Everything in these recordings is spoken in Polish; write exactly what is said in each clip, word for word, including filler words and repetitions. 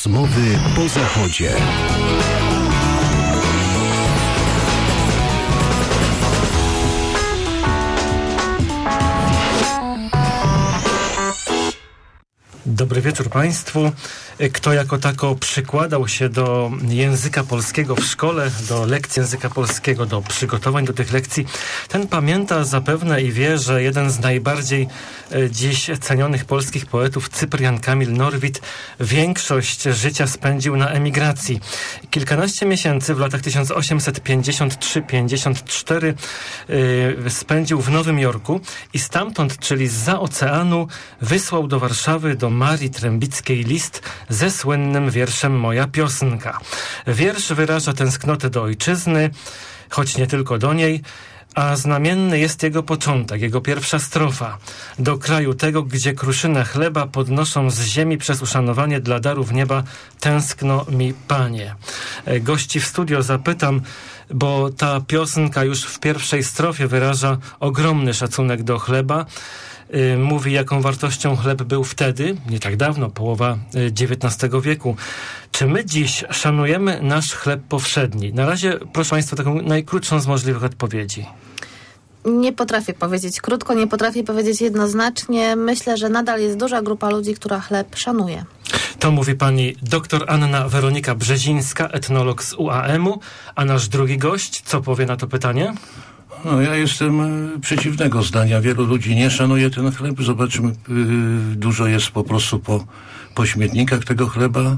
Rozmowy po Zachodzie. Dobry wieczór Państwu. Kto jako tako przykładał się do języka polskiego w szkole, do lekcji języka polskiego, do przygotowań do tych lekcji, ten pamięta zapewne i wie, że jeden z najbardziej dziś cenionych polskich poetów, Cyprian Kamil Norwid, większość życia spędził na emigracji. Kilkanaście miesięcy w latach tysiąc osiemset pięćdziesiąt trzy pięćdziesiąt cztery yy, spędził w Nowym Jorku i stamtąd, czyli zza oceanu, wysłał do Warszawy, do Marii Trębickiej list ze słynnym wierszem Moja piosenka. Wiersz wyraża tęsknotę do ojczyzny, choć nie tylko do niej, a znamienny jest jego początek, jego pierwsza strofa. Do kraju tego, gdzie kruszynę chleba podnoszą z ziemi przez uszanowanie dla darów nieba, tęskno mi, Panie. Gości w studio zapytam, bo ta piosenka już w pierwszej strofie wyraża ogromny szacunek do chleba. Mówi, jaką wartością chleb był wtedy, nie tak dawno, połowa dziewiętnastego wieku. Czy my dziś szanujemy nasz chleb powszedni? Na razie, proszę Państwa, taką najkrótszą z możliwych odpowiedzi. Nie potrafię powiedzieć krótko, nie potrafię powiedzieć jednoznacznie. Myślę, że nadal jest duża grupa ludzi, która chleb szanuje. To mówi pani dr Anna Weronika Brzezińska, etnolog z U A M-u. A nasz drugi gość, co powie na to pytanie? No, ja jestem przeciwnego zdania. Wielu ludzi nie szanuje ten chleb. Zobaczmy, yy, dużo jest po prostu po, po śmietnikach tego chleba.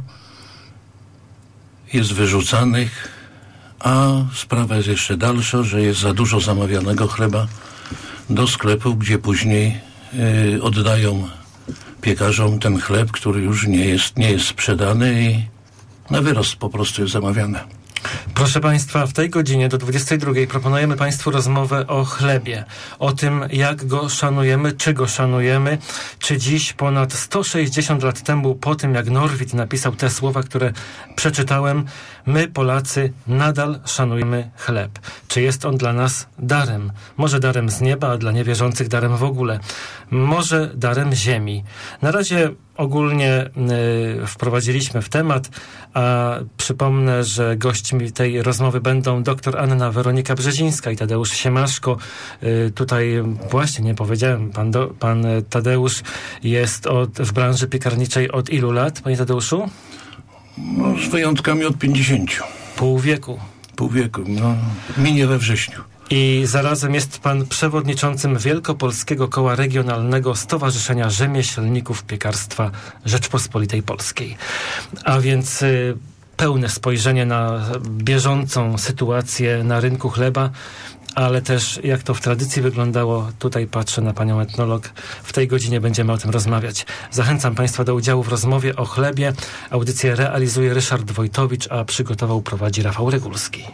Jest wyrzucanych, a sprawa jest jeszcze dalsza, że jest za dużo zamawianego chleba do sklepu, gdzie później yy, oddają piekarzom ten chleb, który już nie jest, nie jest sprzedany i na wyrost po prostu jest zamawiany. Proszę Państwa, w tej godzinie do dwudziestej drugiej proponujemy Państwu rozmowę o chlebie, o tym, jak go szanujemy, czy go szanujemy, czy dziś ponad sto sześćdziesiąt lat temu, po tym jak Norwid napisał te słowa, które przeczytałem, my Polacy nadal szanujemy chleb. Czy jest on dla nas darem? Może darem z nieba, a dla niewierzących darem w ogóle. Może darem ziemi. Na razie ogólnie y, wprowadziliśmy w temat, a przypomnę, że gośćmi tej rozmowy będą dr Anna Weronika Brzezińska i Tadeusz Siemaszko. Y, tutaj właśnie nie powiedziałem, pan, do, pan Tadeusz jest od, w branży piekarniczej od ilu lat, panie Tadeuszu? No, z wyjątkami od pięćdziesięciu. Pół wieku. Pół wieku, no, minie we wrześniu. I zarazem jest pan przewodniczącym Wielkopolskiego Koła Regionalnego Stowarzyszenia Rzemieślników Piekarstwa Rzeczpospolitej Polskiej. A więc y, pełne spojrzenie na bieżącą sytuację na rynku chleba, ale też jak to w tradycji wyglądało. Tutaj patrzę na panią etnolog. W tej godzinie będziemy o tym rozmawiać. Zachęcam Państwa do udziału w rozmowie o chlebie. Audycję realizuje Ryszard Wojtowicz, a przygotował, prowadzi Rafał Regulski.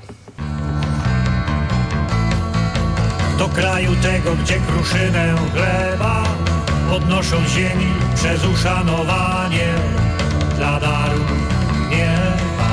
Do kraju tego, gdzie kruszynę chleba podnoszą z ziemi przez uszanowanie dla daru nieba.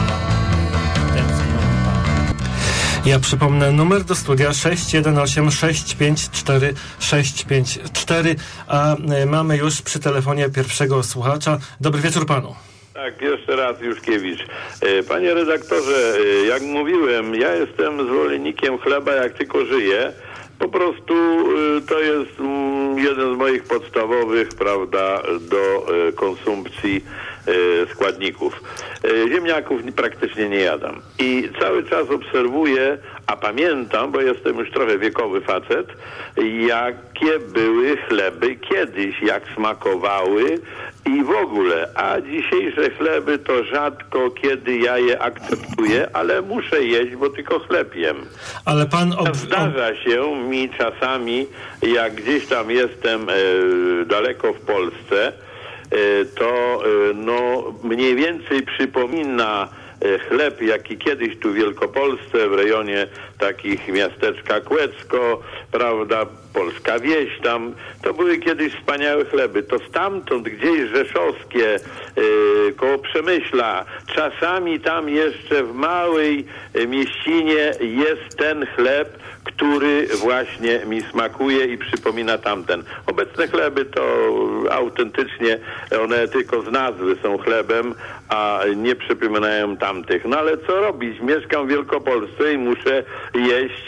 Ja przypomnę numer do studia sześć jeden osiem sześć pięć cztery sześć pięć cztery, a y, mamy już przy telefonie pierwszego słuchacza. Dobry wieczór panu. Tak, jeszcze raz Juszkiewicz. Panie redaktorze, jak mówiłem, ja jestem zwolennikiem chleba jak tylko żyję. Po prostu to jest jeden z moich podstawowych, prawda, do konsumpcji składników. Ziemniaków praktycznie nie jadam. I cały czas obserwuję, a pamiętam, bo jestem już trochę wiekowy facet, jakie były chleby kiedyś, jak smakowały i w ogóle. A dzisiejsze chleby to rzadko kiedy ja je akceptuję, ale muszę jeść, bo tylko chleb jem. Ale pan ob... Zdarza się mi czasami, jak gdzieś tam jestem e, daleko w Polsce, e, to e, no mniej więcej przypomina chleb, jaki kiedyś tu w Wielkopolsce, w rejonie takich miasteczka Kłecko, prawda, Polska Wieś tam, to były kiedyś wspaniałe chleby. To stamtąd gdzieś rzeszowskie, yy, koło Przemyśla, czasami tam jeszcze w małej mieścinie jest ten chleb, który właśnie mi smakuje i przypomina tamten. Obecne chleby to autentycznie, one tylko z nazwy są chlebem, a nie przypominają tamtych. No ale co robić? Mieszkam w Wielkopolsce i muszę jeść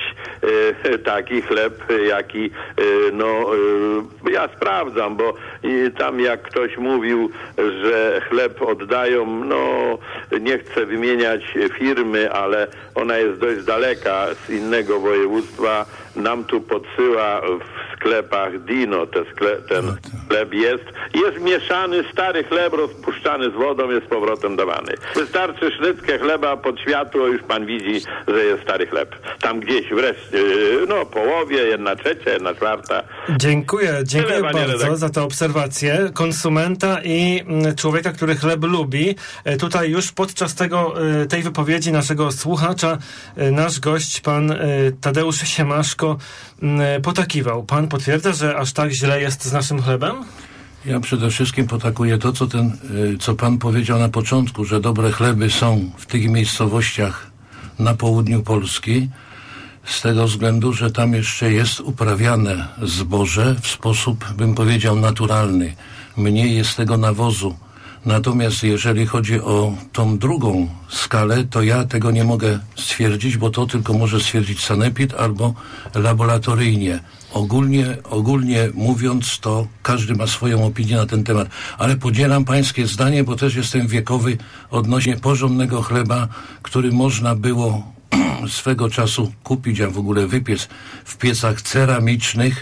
e, taki chleb, jaki e, no e, ja sprawdzam, bo e, tam jak ktoś mówił, że chleb oddają, no nie chcę wymieniać firmy, ale ona jest dość daleka z innego województwa, nam tu podsyła w sklepach Dino, te skle, ten chleb jest. Jest mieszany stary chleb, rozpuszczany z wodą, jest z powrotem dawany. Wystarczy sznytkę chleba pod światło, już pan widzi, że jest stary chleb. Tam gdzieś wreszcie, no połowie, jedna trzecia, jedna czwarta. Dziękuję, dziękuję Tyle, bardzo redaktor. za tę obserwację konsumenta i mm, człowieka, który chleb lubi. E, Tutaj już podczas tego, e, tej wypowiedzi naszego słuchacza e, nasz gość, pan e, Tadeusz Siemaszko, m, potakiwał. Pan potwierdza, że aż tak źle jest z naszym chlebem? Ja przede wszystkim potakuję to, co, ten, y, co pan powiedział na początku, że dobre chleby są w tych miejscowościach na południu Polski, z tego względu, że tam jeszcze jest uprawiane zboże w sposób, bym powiedział, naturalny. Mniej jest tego nawozu. Natomiast jeżeli chodzi o tą drugą skalę, to ja tego nie mogę stwierdzić, bo to tylko może stwierdzić sanepid albo laboratoryjnie. Ogólnie, ogólnie mówiąc, to każdy ma swoją opinię na ten temat. Ale podzielam pańskie zdanie, bo też jestem wiekowy odnośnie porządnego chleba, który można było swego czasu kupić, a w ogóle wypiec w piecach ceramicznych.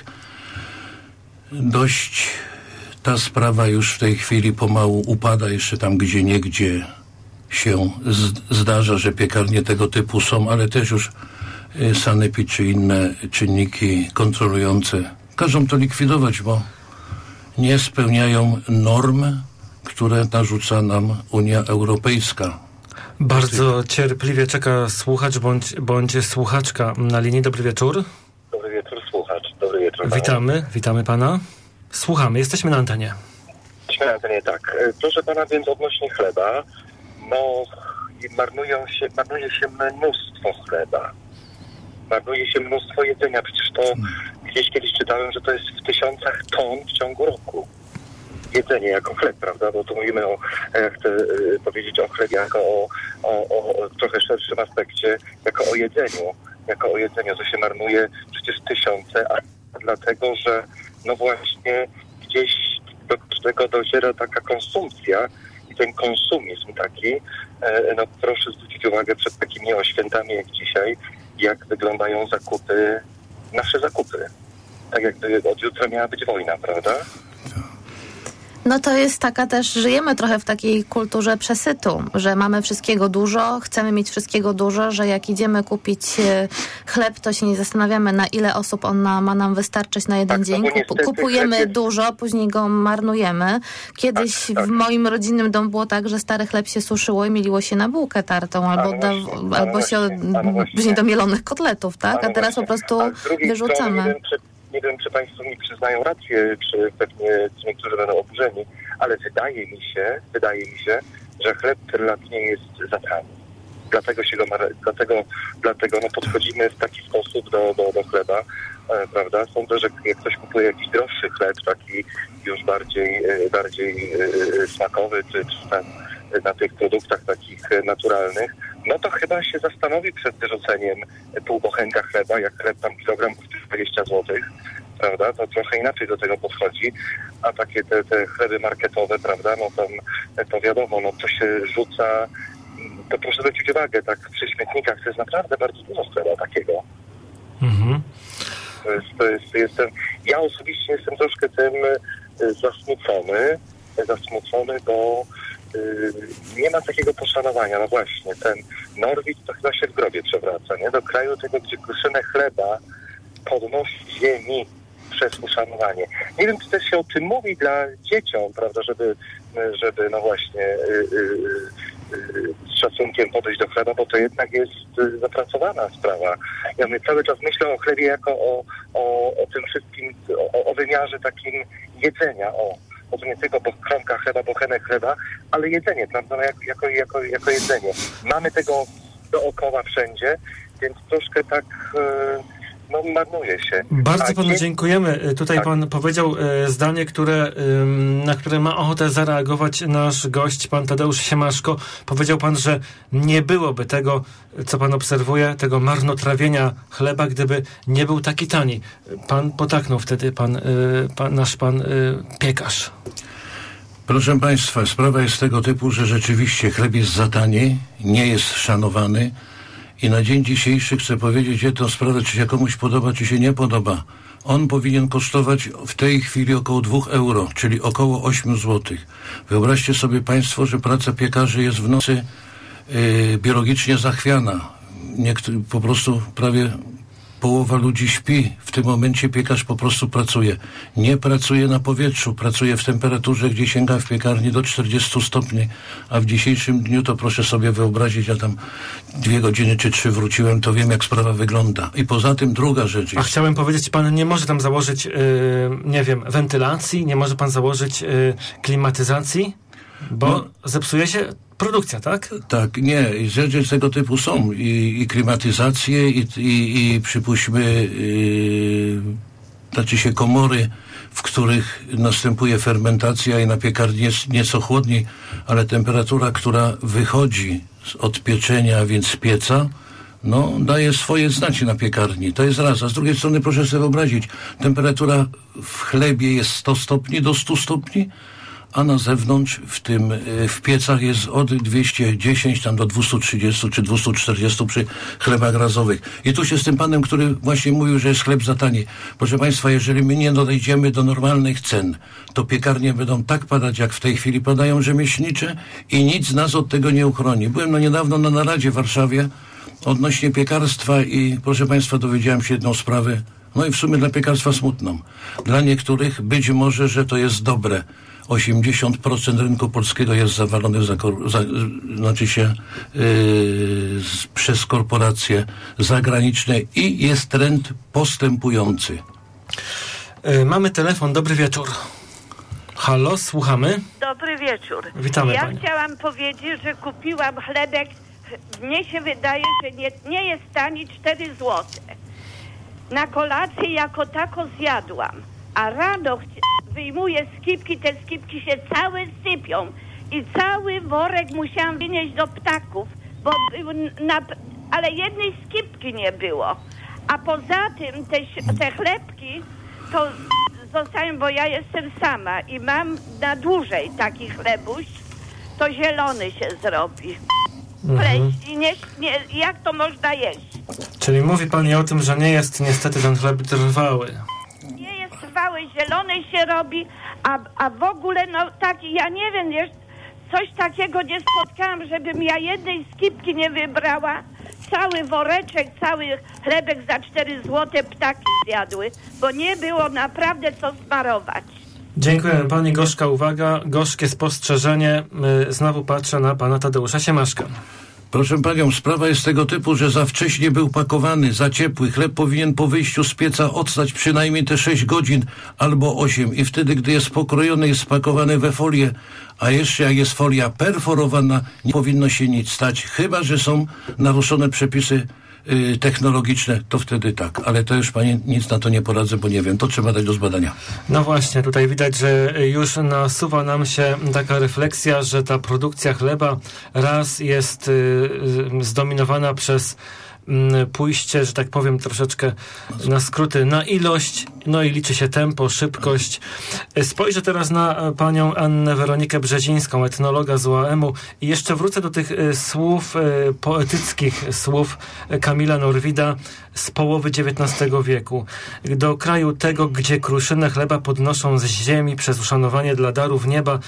Dość ta sprawa już w tej chwili pomału upada, jeszcze tam gdzie niegdzie się z- zdarza, że piekarnie tego typu są, ale też już y, sanepid czy inne czynniki kontrolujące każą to likwidować, bo nie spełniają norm, które narzuca nam Unia Europejska. Bardzo cierpliwie czeka słuchacz bądź, bądź słuchaczka na linii. Dobry wieczór. Dobry wieczór, słuchacz. Dobry wieczór. panu. Witamy, witamy pana. Słuchamy, jesteśmy na antenie. Jesteśmy na antenie, tak. E, Proszę pana, więc odnośnie chleba, no i marnują się, marnuje się mnóstwo chleba. Marnuje się mnóstwo jedzenia. Przecież to gdzieś kiedyś czytałem, że to jest w tysiącach ton w ciągu roku. Jedzenie jako chleb, prawda? Bo tu mówimy o, ja chcę y, powiedzieć o chlebie jako o, o, o, o trochę szerszym aspekcie, jako o jedzeniu. Jako o jedzeniu, to się marnuje przecież tysiące, a dlatego, że no właśnie gdzieś do tego dociera taka konsumpcja i ten konsumizm taki, e, no proszę zwrócić uwagę przed takimi o świętami jak dzisiaj, jak wyglądają zakupy, nasze zakupy. Tak jakby od jutra miała być wojna, prawda? No to jest taka też, żyjemy trochę w takiej kulturze przesytu, że mamy wszystkiego dużo, chcemy mieć wszystkiego dużo, że jak idziemy kupić e, chleb, to się nie zastanawiamy, na ile osób on na, ma nam wystarczyć na jeden Tak, dzień. no bo Kup, niestety kupujemy chleb jest- dużo, później go marnujemy. Kiedyś Tak, tak. w moim rodzinnym domu było tak, że stary chleb się suszyło i mieliło się na bułkę tartą, albo, no da, właśnie, a no albo się od, właśnie, a no właśnie. później do mielonych kotletów, tak? A A no teraz po właśnie. prostu A z drugiej wyrzucamy. strony, nie wiem, czy, nie wiem, czy Państwo mi przyznają rację, czy pewnie niektórzy będą oburzeni, ale wydaje mi się, wydaje mi się, że chleb trylatnie jest za tani. Dlatego się go, mar- dlatego, dlatego no, podchodzimy w taki sposób do, do, do chleba, e, prawda? Sądzę, że jak ktoś kupuje jakiś droższy chleb, taki już bardziej, e, bardziej e, smakowy, czy, czy tam na tych produktach takich e, naturalnych, no to chyba się zastanowi przed wyrzuceniem pół bochenka chleba, jak chleb tam kilogram kosztuje dwadzieścia złotych, prawda, to trochę inaczej do tego podchodzi, a takie te, te chleby marketowe, prawda, no tam to wiadomo, no to się rzuca, to proszę zwrócić uwagę, tak przy śmietnikach to jest naprawdę bardzo dużo chleba takiego. Mhm. To jest, to jest, jestem, ja osobiście jestem troszkę tym y, zasmucony, zasmucony, bo y, nie ma takiego poszanowania. No właśnie, ten Norwid to chyba się w grobie przewraca, nie? Do kraju tego, gdzie kruszynę chleba podnosi ziemi przez uszanowanie. Nie wiem, czy też się o tym mówi dla dzieciom, prawda, żeby, żeby no właśnie y, y, z szacunkiem podejść do chleba, bo to jednak jest zapracowana sprawa. Ja my cały czas myślę o chlebie jako o, o, o tym wszystkim, o, o wymiarze takim jedzenia, o, bo to nie tylko kromka chleba, bochenek chleba, ale jedzenie, prawda, no, jako, jako, jako, jako jedzenie. Mamy tego dookoła wszędzie, więc troszkę tak... Yy, no marnuje się. Bardzo A panu nie... dziękujemy. Tutaj tak. pan powiedział e, zdanie, które, e, na które ma ochotę zareagować nasz gość, pan Tadeusz Siemaszko. Powiedział pan, że nie byłoby tego, co pan obserwuje, tego marnotrawienia chleba, gdyby nie był taki tani. Pan potaknął wtedy, pan, e, pan nasz pan e, piekarz. Proszę państwa, sprawa jest tego typu, że rzeczywiście chleb jest za tani, nie jest szanowany. I na dzień dzisiejszy chcę powiedzieć jedną sprawę, czy się komuś podoba, czy się nie podoba. On powinien kosztować w tej chwili około dwóch euro, czyli około ośmiu złotych. Wyobraźcie sobie państwo, że praca piekarzy jest w nocy yy, biologicznie zachwiana. Niektóry, po prostu prawie połowa ludzi śpi. W tym momencie piekarz po prostu pracuje. Nie pracuje na powietrzu, pracuje w temperaturze, gdzie sięga w piekarni do czterdziestu stopni, a w dzisiejszym dniu to proszę sobie wyobrazić, ja tam dwie godziny czy trzy wróciłem, to wiem, jak sprawa wygląda. I poza tym druga rzecz jest... A chciałem powiedzieć, pan nie może tam założyć, yy, nie wiem, wentylacji, nie może pan założyć yy, klimatyzacji, bo no. zepsuje się produkcja, tak? Tak, nie. Rzeczy z tego typu są. I, i klimatyzacje, i, i, i przypuśćmy, yy, znaczy się komory, w których następuje fermentacja i na piekarni jest nieco chłodniej, ale temperatura, która wychodzi od pieczenia, więc z pieca, no, daje swoje znaki na piekarni. To jest raz. A z drugiej strony proszę sobie wyobrazić, temperatura w chlebie jest sto stopni do stu stopni, a na zewnątrz w tym, w piecach jest od dwieście dziesięć tam do dwieście trzydzieści czy dwieście czterdzieści przy chlebach razowych. I tu się z tym panem, który właśnie mówił, że jest chleb za tani. Proszę państwa, jeżeli my nie dojdziemy do normalnych cen, to piekarnie będą tak padać, jak w tej chwili padają rzemieślnicze i nic nas od tego nie uchroni. Byłem no niedawno na naradzie w Warszawie odnośnie piekarstwa i proszę państwa, dowiedziałem się jedną sprawę, no i w sumie dla piekarstwa smutną. Dla niektórych być może, że to jest dobre. osiemdziesiąt procent rynku polskiego jest zawalony za, za, znaczy się yy, z, przez korporacje zagraniczne i jest trend postępujący. Yy, mamy telefon. Dobry wieczór. Halo, słuchamy. Dobry wieczór. Witamy Ja pani. chciałam powiedzieć, że kupiłam chlebek. Mnie się wydaje, że nie, nie jest tani cztery złote. Na kolację jako tako zjadłam. A rano wyjmuję skipki, te skipki się całe sypią i cały worek musiałam wynieść do ptaków, bo na, ale jednej skipki nie było. A poza tym te, te chlebki to zostają, bo ja jestem sama i mam na dłużej taki chlebuś, to zielony się zrobi. Mhm. I nie, nie, jak to można jeść? Czyli mówi pani o tym, że nie jest niestety ten chleb trwały. Trwały, zielony się robi, a, a w ogóle, no tak, ja nie wiem, wiesz, coś takiego nie spotkałam, żebym ja jednej skipki nie wybrała. Cały woreczek, cały chlebek za cztery złote ptaki zjadły, bo nie było naprawdę co smarować. Dziękuję pani. Gorzka uwaga, gorzkie spostrzeżenie. Znowu patrzę na pana Tadeusza Siemaszka. Proszę panią, sprawa jest tego typu, że za wcześnie był pakowany, za ciepły. Chleb powinien po wyjściu z pieca odstać przynajmniej te sześć godzin albo osiem i wtedy, gdy jest pokrojony, jest spakowany we folię, a jeszcze jak jest folia perforowana, nie powinno się nic stać, chyba że są naruszone przepisy y, technologiczne, to wtedy tak. Ale to już pani nic na to nie poradzę, bo nie wiem, to trzeba dać do zbadania. No właśnie, tutaj widać, że już nasuwa nam się taka refleksja, że ta produkcja chleba raz jest y, y, zdominowana przez y, pójście, że tak powiem, troszeczkę na skróty, na ilość, no i liczy się tempo, szybkość. Spojrzę teraz na panią Annę Weronikę Brzezińską, etnologa z U A M-u i jeszcze wrócę do tych y, słów, y, poetyckich słów Kamila Norwida z połowy dziewiętnastego wieku. Do kraju tego, gdzie kruszynę chleba podnoszą z ziemi przez uszanowanie dla darów nieba.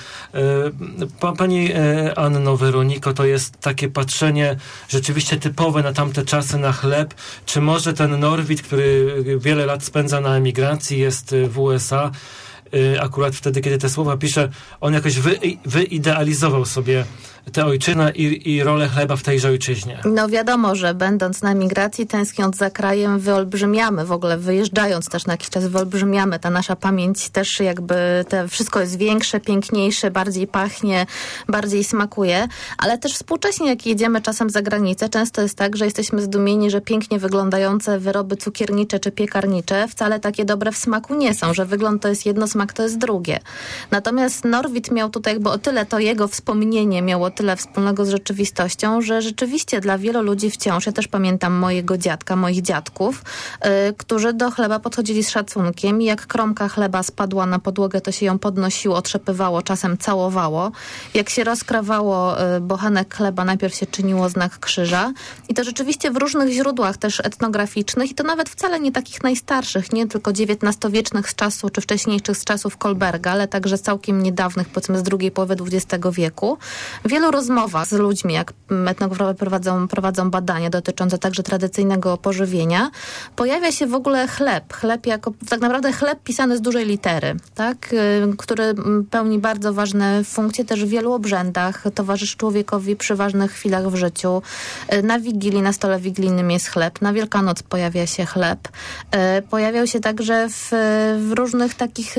Pa, pani Anno Weroniko, to jest takie patrzenie rzeczywiście typowe na tamte czasy na chleb. Czy może ten Norwid, który wiele lat spędza na emigracji, jest w U S A, akurat wtedy, kiedy te słowa pisze, on jakoś wy, wyidealizował sobie tę ojczyznę i, i rolę chleba w tejże ojczyźnie? No wiadomo, że będąc na emigracji, tęskniąc za krajem, wyolbrzymiamy w ogóle, wyjeżdżając też na jakiś czas, wyolbrzymiamy. Ta nasza pamięć też jakby, te wszystko jest większe, piękniejsze, bardziej pachnie, bardziej smakuje, ale też współcześnie, jak jedziemy czasem za granicę, często jest tak, że jesteśmy zdumieni, że pięknie wyglądające wyroby cukiernicze czy piekarnicze wcale takie dobre w smaku nie są, że wygląd to jest jedno, smak to jest drugie. Natomiast Norwid miał tutaj jakby o tyle, to jego wspomnienie miało tyle wspólnego z rzeczywistością, że rzeczywiście dla wielu ludzi wciąż, ja też pamiętam mojego dziadka, moich dziadków, yy, którzy do chleba podchodzili z szacunkiem i jak kromka chleba spadła na podłogę, to się ją podnosiło, otrzepywało, czasem całowało. Jak się rozkrawało yy, bochenek chleba, najpierw się czyniło znak krzyża i to rzeczywiście w różnych źródłach też etnograficznych i to nawet wcale nie takich najstarszych, nie tylko dziewiętnastowiecznych z czasu, czy wcześniejszych z czasów Kolberga, ale także całkiem niedawnych, powiedzmy z drugiej połowy dwudziestego wieku. W wielu rozmowach z ludźmi, jak etnografowie prowadzą, prowadzą badania dotyczące także tradycyjnego pożywienia, pojawia się w ogóle chleb. Chleb jako, tak naprawdę chleb pisany z dużej litery, tak? Który pełni bardzo ważne funkcje też w wielu obrzędach, towarzyszy człowiekowi przy ważnych chwilach w życiu. Na Wigilii, na stole wigilijnym jest chleb, na Wielkanoc pojawia się chleb. Pojawiał się także w, w różnych takich,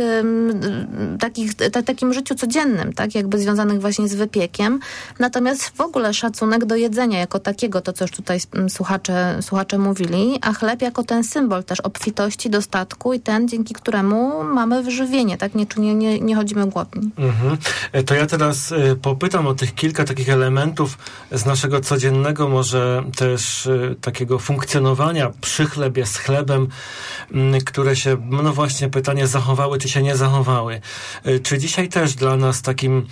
takich t- takim życiu codziennym, tak? Jakby związanych właśnie z wypiekiem. Natomiast w ogóle szacunek do jedzenia jako takiego, to co już tutaj słuchacze, słuchacze mówili, a chleb jako ten symbol też obfitości, dostatku i ten, dzięki któremu mamy wyżywienie, tak? Nie, nie, nie, nie chodzimy głodni. Mhm. To ja teraz y, popytam o tych kilka takich elementów z naszego codziennego, może też y, takiego funkcjonowania przy chlebie, z chlebem, y, które się, no właśnie pytanie, zachowały czy się nie zachowały. Y, czy dzisiaj też dla nas takim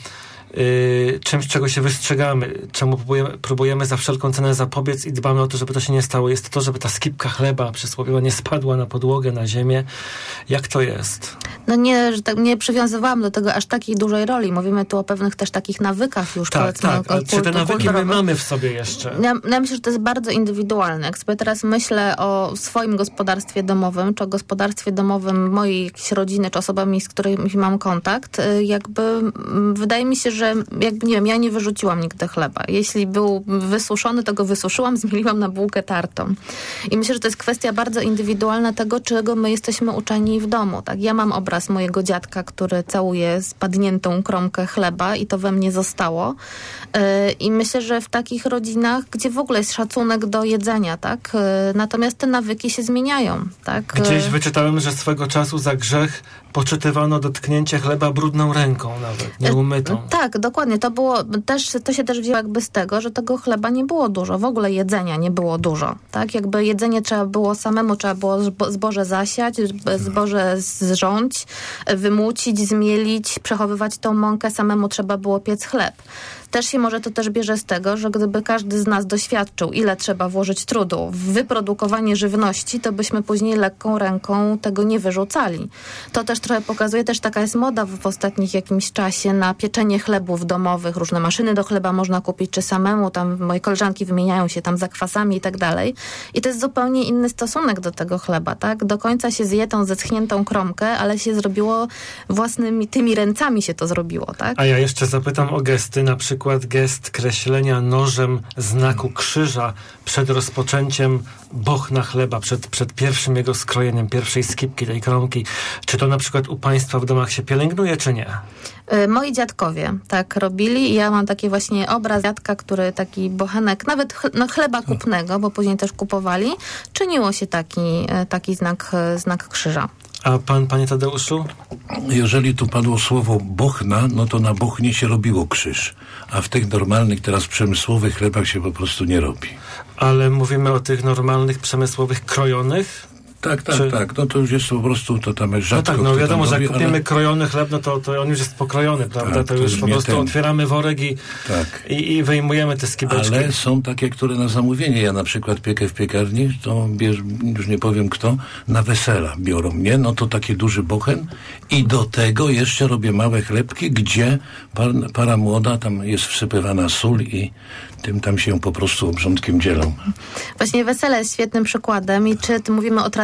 Yy, czymś, czego się wystrzegamy, czemu próbujemy, próbujemy za wszelką cenę zapobiec i dbamy o to, żeby to się nie stało, jest to, żeby ta skipka chleba przysłowiowa nie spadła na podłogę, na ziemię. Jak to jest? No nie, że tak, nie przywiązywałam do tego aż takiej dużej roli. Mówimy tu o pewnych też takich nawykach już. Tak, tak. Ale czy te nawyki my mamy w sobie jeszcze? Ja, ja myślę, że to jest bardzo indywidualne. Jak sobie teraz myślę o swoim gospodarstwie domowym, czy o gospodarstwie domowym mojej jakiejś rodziny, czy osobami, z którymi mam kontakt, jakby wydaje mi się, że jakby, nie wiem, ja nie wyrzuciłam nigdy chleba. Jeśli był wysuszony, to go wysuszyłam, zmieniłam na bułkę tartą. I myślę, że to jest kwestia bardzo indywidualna tego, czego my jesteśmy uczeni w domu. Tak? Ja mam obraz mojego dziadka, który całuje spadniętą kromkę chleba i to we mnie zostało. Yy, I myślę, że w takich rodzinach, gdzie w ogóle jest szacunek do jedzenia, tak? Yy, natomiast te nawyki się zmieniają. Tak? Gdzieś wyczytałem, że swego czasu za grzech poczytywano dotknięcie chleba brudną ręką nawet, nieumytą. Yy, tak, dokładnie. To było też, to się też wzięło jakby z tego, że tego chleba nie było dużo. W ogóle jedzenia nie było dużo. Tak? Jakby jedzenie trzeba było samemu, trzeba było zboże zasiać, zboże zrząć, wymucić, zmielić, przechowywać tą mąkę, samemu trzeba było piec chleb. Też się może to też bierze z tego, że gdyby każdy z nas doświadczył, ile trzeba włożyć trudu w wyprodukowanie żywności, to byśmy później lekką ręką tego nie wyrzucali. To też trochę pokazuje, też taka jest moda w, w ostatnich jakimś czasie na pieczenie chlebów domowych. Różne maszyny do chleba można kupić, czy samemu. Tam moje koleżanki wymieniają się tam zakwasami i tak dalej. I to jest zupełnie inny stosunek do tego chleba, tak? Do końca się zje tą zeschniętą kromkę, ale się zrobiło własnymi, tymi ręcami się to zrobiło, tak? A ja jeszcze zapytam o gesty, na przykład przykład gest kreślenia nożem znaku krzyża przed rozpoczęciem bochna chleba, przed, przed pierwszym jego skrojeniem, pierwszej skipki tej kromki. Czy to na przykład u Państwa w domach się pielęgnuje, czy nie? Moi dziadkowie tak robili i ja mam taki właśnie obraz dziadka, który taki bochenek, nawet ch- no chleba kupnego, bo później też kupowali, czyniło się taki, taki znak, znak krzyża. A pan, panie Tadeuszu? Jeżeli tu padło słowo bochna, no to na bochnie się robiło krzyż. A w tych normalnych, teraz przemysłowych chlebach się po prostu nie robi. Ale mówimy o tych normalnych, przemysłowych, krojonych? Tak, tak, Czy... tak. No to już jest po prostu, to tam jest rzadko. No tak, no wiadomo, że jak robi, kupimy ale... krojony chleb, no to, to on już jest pokrojony, prawda? Tak, to, to już po prostu ten... otwieramy worek i, tak. i, i wyjmujemy te skibeczki. Ale są takie, które na zamówienie. Ja na przykład piekę w piekarni, to bierz, już nie powiem kto, na wesela biorą mnie, no to taki duży bochen i do tego jeszcze robię małe chlebki, gdzie par, para młoda, tam jest wsypywana sól i tym tam się po prostu obrządkiem dzielą. Właśnie wesele jest świetnym przykładem i czy mówimy o tradycji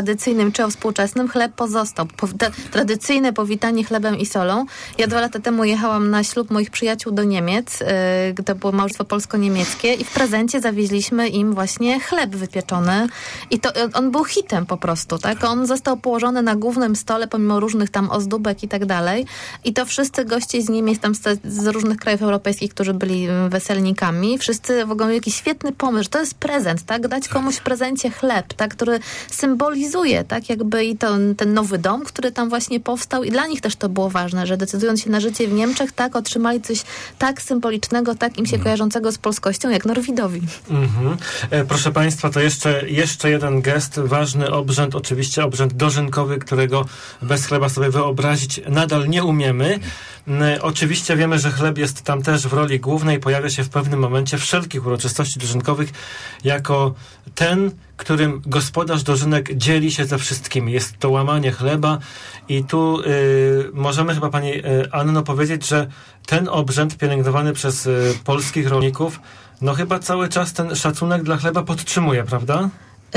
tradycyjnym czy o współczesnym, chleb pozostał. Po, te, tradycyjne powitanie chlebem i solą. Ja dwa lata temu jechałam na ślub moich przyjaciół do Niemiec. Yy, to było małżeństwo polsko-niemieckie i w prezencie zawieźliśmy im właśnie chleb wypieczony i to on był hitem po prostu, tak? On został położony na głównym stole pomimo różnych tam ozdóbek i tak dalej. I to wszyscy goście z Niemiec tam z, z różnych krajów europejskich, którzy byli weselnikami, wszyscy w ogóle mieli jakiś świetny pomysł, że to jest prezent, tak? Dać komuś w prezencie chleb, tak? Który symbolizuje, tak? Jakby i to, ten nowy dom, który tam właśnie powstał i dla nich też to było ważne, że decydując się na życie w Niemczech, tak? Otrzymali coś tak symbolicznego, tak im się kojarzącego z polskością, jak Norwidowi. Mhm. E, proszę Państwa, to jeszcze, jeszcze jeden gest, ważny obrzęd, oczywiście obrzęd dożynkowy, którego bez chleba sobie wyobrazić nadal nie umiemy. E, oczywiście wiemy, że chleb jest tam też w roli głównej, pojawia się w pewnym momencie wszelkich uroczystości dożynkowych jako ten, którym gospodarz dożynek dzieli się ze wszystkimi. Jest to łamanie chleba i tu y, możemy chyba Pani y, Anno powiedzieć, że ten obrzęd pielęgnowany przez y, polskich rolników no chyba cały czas ten szacunek dla chleba podtrzymuje, prawda?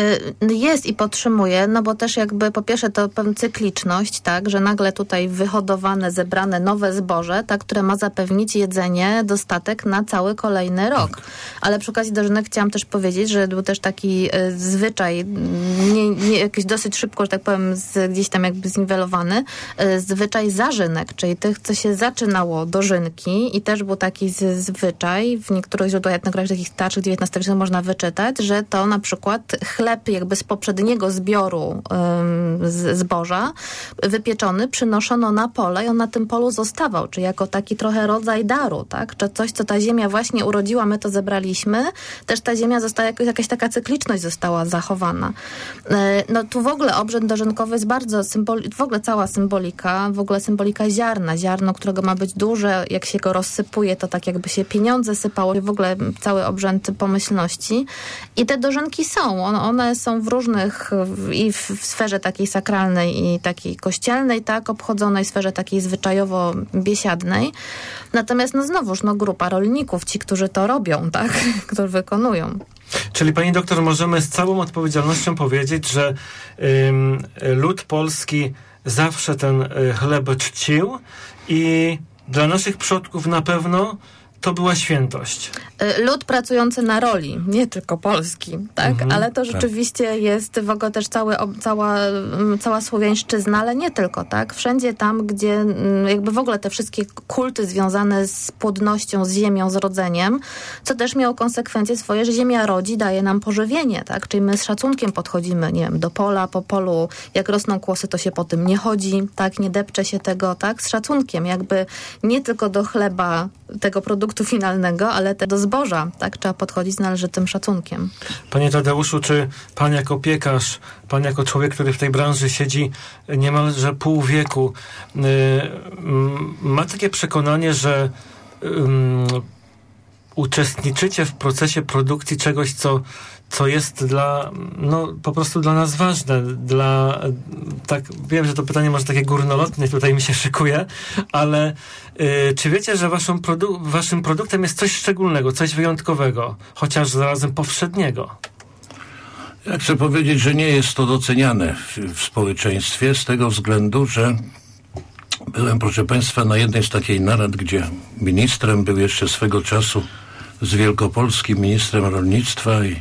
Jest i podtrzymuje, no bo też jakby po pierwsze to pewna cykliczność, tak, że nagle tutaj wyhodowane, zebrane nowe zboże, tak, które ma zapewnić jedzenie, dostatek na cały kolejny rok. Ale przy okazji dożynek chciałam też powiedzieć, że był też taki y, zwyczaj, nie, nie jakiś dosyć szybko, że tak powiem, z, gdzieś tam jakby zniwelowany, y, zwyczaj zarzynek, czyli tych, co się zaczynało dożynki i też był taki z, zwyczaj, w niektórych źródłach etnograficznych takich starszych dziewiętnastego wieku można wyczytać, że to na przykład chleb jakby z poprzedniego zbioru ym, z, zboża wypieczony przynoszono na pole i on na tym polu zostawał, czyli jako taki trochę rodzaj daru, tak? Czy coś, co ta ziemia właśnie urodziła, my to zebraliśmy, też ta ziemia została, jakaś, jakaś taka cykliczność została zachowana. Yy, no tu w ogóle obrzęd dożynkowy jest bardzo symboli- w ogóle cała symbolika, w ogóle symbolika ziarna, ziarno, którego ma być duże, jak się go rozsypuje, to tak jakby się pieniądze sypało, w ogóle cały obrzęd pomyślności i te dożynki są, one, one są w różnych, i w, w sferze takiej sakralnej i takiej kościelnej, tak, obchodzonej, sferze takiej zwyczajowo-biesiadnej. Natomiast no znowuż, no grupa rolników, ci, którzy to robią, tak, którzy wykonują. Czyli pani doktor, możemy z całą odpowiedzialnością powiedzieć, że ym, lud polski zawsze ten y, chleb czcił i dla naszych przodków na pewno to była świętość. Lud pracujący na roli, nie tylko polski, tak? Mhm, ale to rzeczywiście tak. Jest w ogóle też całe, cała, cała słowiańszczyzna, ale nie tylko, tak? Wszędzie tam, gdzie jakby w ogóle te wszystkie kulty związane z płodnością, z ziemią, z rodzeniem, co też miało konsekwencje swoje, że ziemia rodzi, daje nam pożywienie, tak? Czyli my z szacunkiem podchodzimy, nie wiem, do pola, po polu, jak rosną kłosy, to się po tym nie chodzi, tak? Nie depcze się tego, tak? Z szacunkiem, jakby nie tylko do chleba, tego produktu finalnego, ale te do zboża, tak? Trzeba podchodzić z należytym szacunkiem. Panie Tadeuszu, czy pan jako piekarz, pan jako człowiek, który w tej branży siedzi niemalże pół wieku, yy, ma takie przekonanie, że yy, uczestniczycie w procesie produkcji czegoś, co, co jest dla, no po prostu dla nas ważne, dla, tak, wiem, że to pytanie może takie górnolotne tutaj mi się szykuje, ale y, czy wiecie, że waszą produ- waszym produktem jest coś szczególnego, coś wyjątkowego, chociaż zarazem powszedniego? Ja chcę powiedzieć, że nie jest to doceniane w, w społeczeństwie z tego względu, że byłem, proszę Państwa, na jednej z takiej narad, gdzie ministrem był jeszcze swego czasu z Wielkopolski, ministrem rolnictwa i,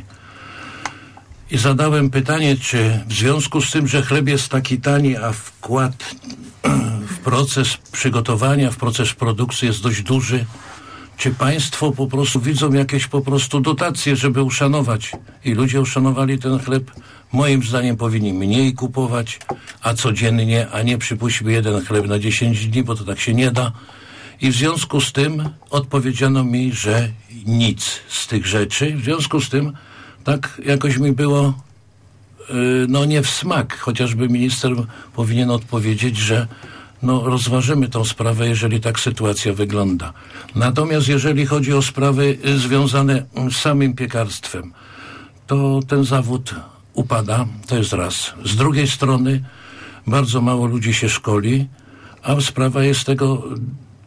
i zadałem pytanie, czy w związku z tym, że chleb jest taki tani, a wkład w proces przygotowania, w proces produkcji jest dość duży, czy państwo po prostu widzą jakieś po prostu dotacje, żeby uszanować i ludzie uszanowali ten chleb? Moim zdaniem powinni mniej kupować, a codziennie, a nie przypuśćmy jeden chleb na dziesięć dni, bo to tak się nie da. I w związku z tym odpowiedziano mi, że nic z tych rzeczy. W związku z tym tak jakoś mi było yy, no nie w smak. Chociażby minister powinien odpowiedzieć, że no rozważymy tą sprawę, jeżeli tak sytuacja wygląda. Natomiast jeżeli chodzi o sprawy związane z samym piekarstwem, to ten zawód upada, to jest raz. Z drugiej strony bardzo mało ludzi się szkoli, a sprawa jest tego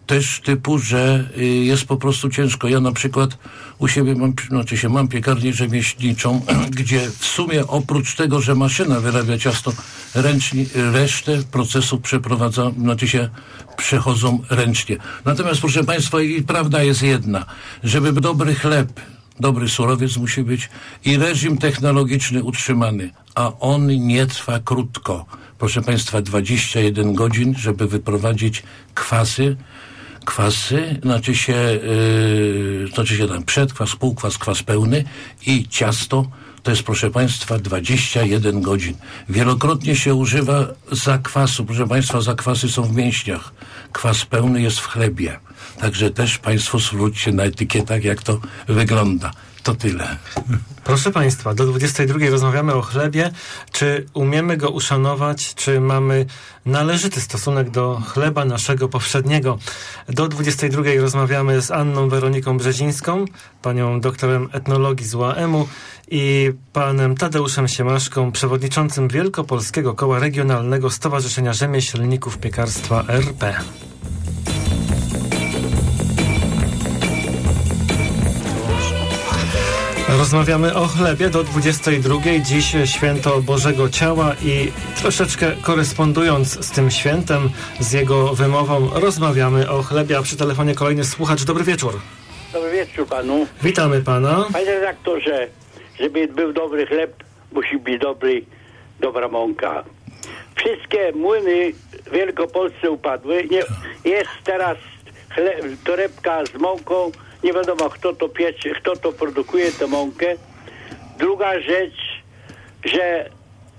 też typu, że y, jest po prostu ciężko. Ja na przykład u siebie mam, znaczy się, mam piekarnię rzemieślniczą, gdzie w sumie oprócz tego, że maszyna wyrabia ciasto ręcznie, resztę procesu przeprowadza, znaczy się przechodzą ręcznie. Natomiast proszę Państwa, i prawda jest jedna, żeby dobry chleb, dobry surowiec musi być i reżim technologiczny utrzymany, a on nie trwa krótko. Proszę Państwa, dwadzieścia jeden godzin, żeby wyprowadzić kwasy, kwasy, znaczy się, yy, znaczy się tam przedkwas, półkwas, kwas pełny i ciasto, to jest, proszę Państwa, dwadzieścia jeden godzin. Wielokrotnie się używa zakwasu. Proszę Państwa, zakwasy są w mięśniach. Kwas pełny jest w chlebie. Także też Państwo zwróćcie na etykietach, jak to wygląda. To tyle. Proszę Państwa, do dwudziestej drugiej rozmawiamy o chlebie. Czy umiemy go uszanować? Czy mamy należyty stosunek do chleba naszego powszedniego? Do dwudziestej drugiej rozmawiamy z Anną Weroniką Brzezińską, panią doktorem etnologii z U A M-u i panem Tadeuszem Siemaszką, przewodniczącym Wielkopolskiego Koła Regionalnego Stowarzyszenia Rzemieślników Piekarstwa R P. Rozmawiamy o chlebie do dwudziestej drugiej. Dziś święto Bożego Ciała i troszeczkę korespondując z tym świętem, z jego wymową, rozmawiamy o chlebie, a przy telefonie kolejny słuchacz. Dobry wieczór. Dobry wieczór panu. Witamy pana. Panie redaktorze, żeby był dobry chleb, musi być dobry, dobra mąka. Wszystkie młyny w Wielkopolsce upadły. Nie, jest teraz chleb, torebka z mąką. Nie wiadomo, kto to piecze, kto to produkuje tę mąkę. Druga rzecz, że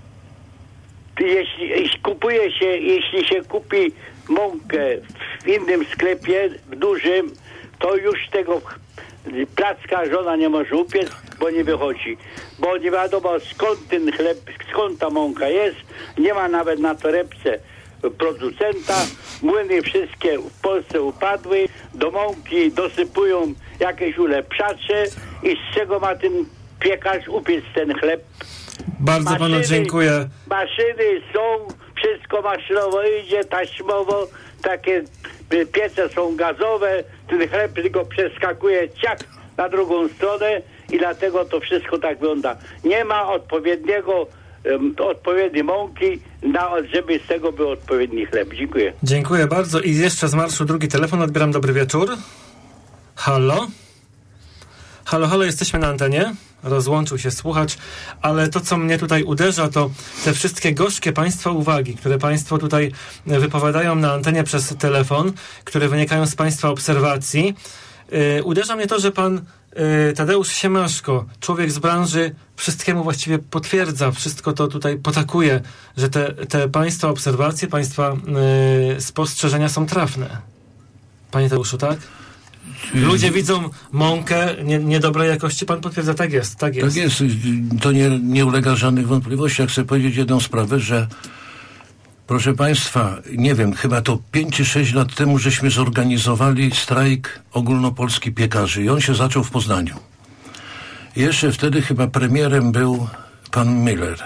jeśli, jeśli kupuje się, jeśli się kupi mąkę w innym sklepie, w dużym, to już tego placka żona nie może upiec, bo nie wychodzi. Bo nie wiadomo, skąd ten chleb, skąd ta mąka jest. Nie ma nawet na torebce producenta. Młyny wszystkie w Polsce upadły. Do mąki dosypują jakieś ulepszacze i z czego ma ten piekarz upiec ten chleb? Bardzo maszyny, panu dziękuję. Maszyny są, wszystko maszynowo idzie, taśmowo, takie piece są gazowe, ten chleb tylko przeskakuje ciak na drugą stronę i dlatego to wszystko tak wygląda. Nie ma odpowiedniego um, odpowiedniej mąki, na, żeby z tego był odpowiedni chleb. Dziękuję. Dziękuję bardzo i jeszcze z marszu drugi telefon. Odbieram. Dobry wieczór. Halo? Halo, halo, jesteśmy na antenie. Rozłączył się słuchacz, ale to, co mnie tutaj uderza, to te wszystkie gorzkie państwa uwagi, które państwo tutaj wypowiadają na antenie przez telefon, które wynikają z państwa obserwacji. Yy, uderza mnie to, że pan yy, Tadeusz Siemaszko, człowiek z branży, wszystkiemu właściwie potwierdza, wszystko to tutaj potakuje, że te, te państwa obserwacje, państwa yy, spostrzeżenia są trafne. Panie Tadeuszu, tak? Ludzie widzą mąkę nie, niedobrej jakości, pan potwierdza, tak jest, tak jest. Tak jest, to nie, nie ulega żadnych wątpliwości. Ja chcę powiedzieć jedną sprawę, że proszę Państwa, nie wiem, chyba to pięć czy sześć lat temu żeśmy zorganizowali strajk ogólnopolski piekarzy i on się zaczął w Poznaniu. Jeszcze wtedy chyba premierem był pan Miller.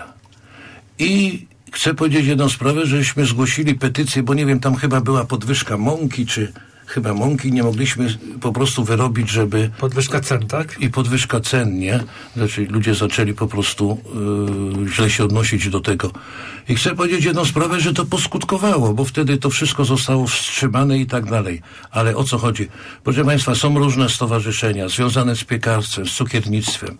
I chcę powiedzieć jedną sprawę, żeśmy zgłosili petycję, bo nie wiem, tam chyba była podwyżka mąki, czy chyba mąki nie mogliśmy po prostu wyrobić, żeby... Podwyżka cen, tak? I podwyżka cen, nie? Znaczy ludzie zaczęli po prostu yy, źle się odnosić do tego. I chcę powiedzieć jedną sprawę, że to poskutkowało, bo wtedy to wszystko zostało wstrzymane i tak dalej. Ale o co chodzi? Proszę Państwa, są różne stowarzyszenia związane z piekarstwem, z cukiernictwem.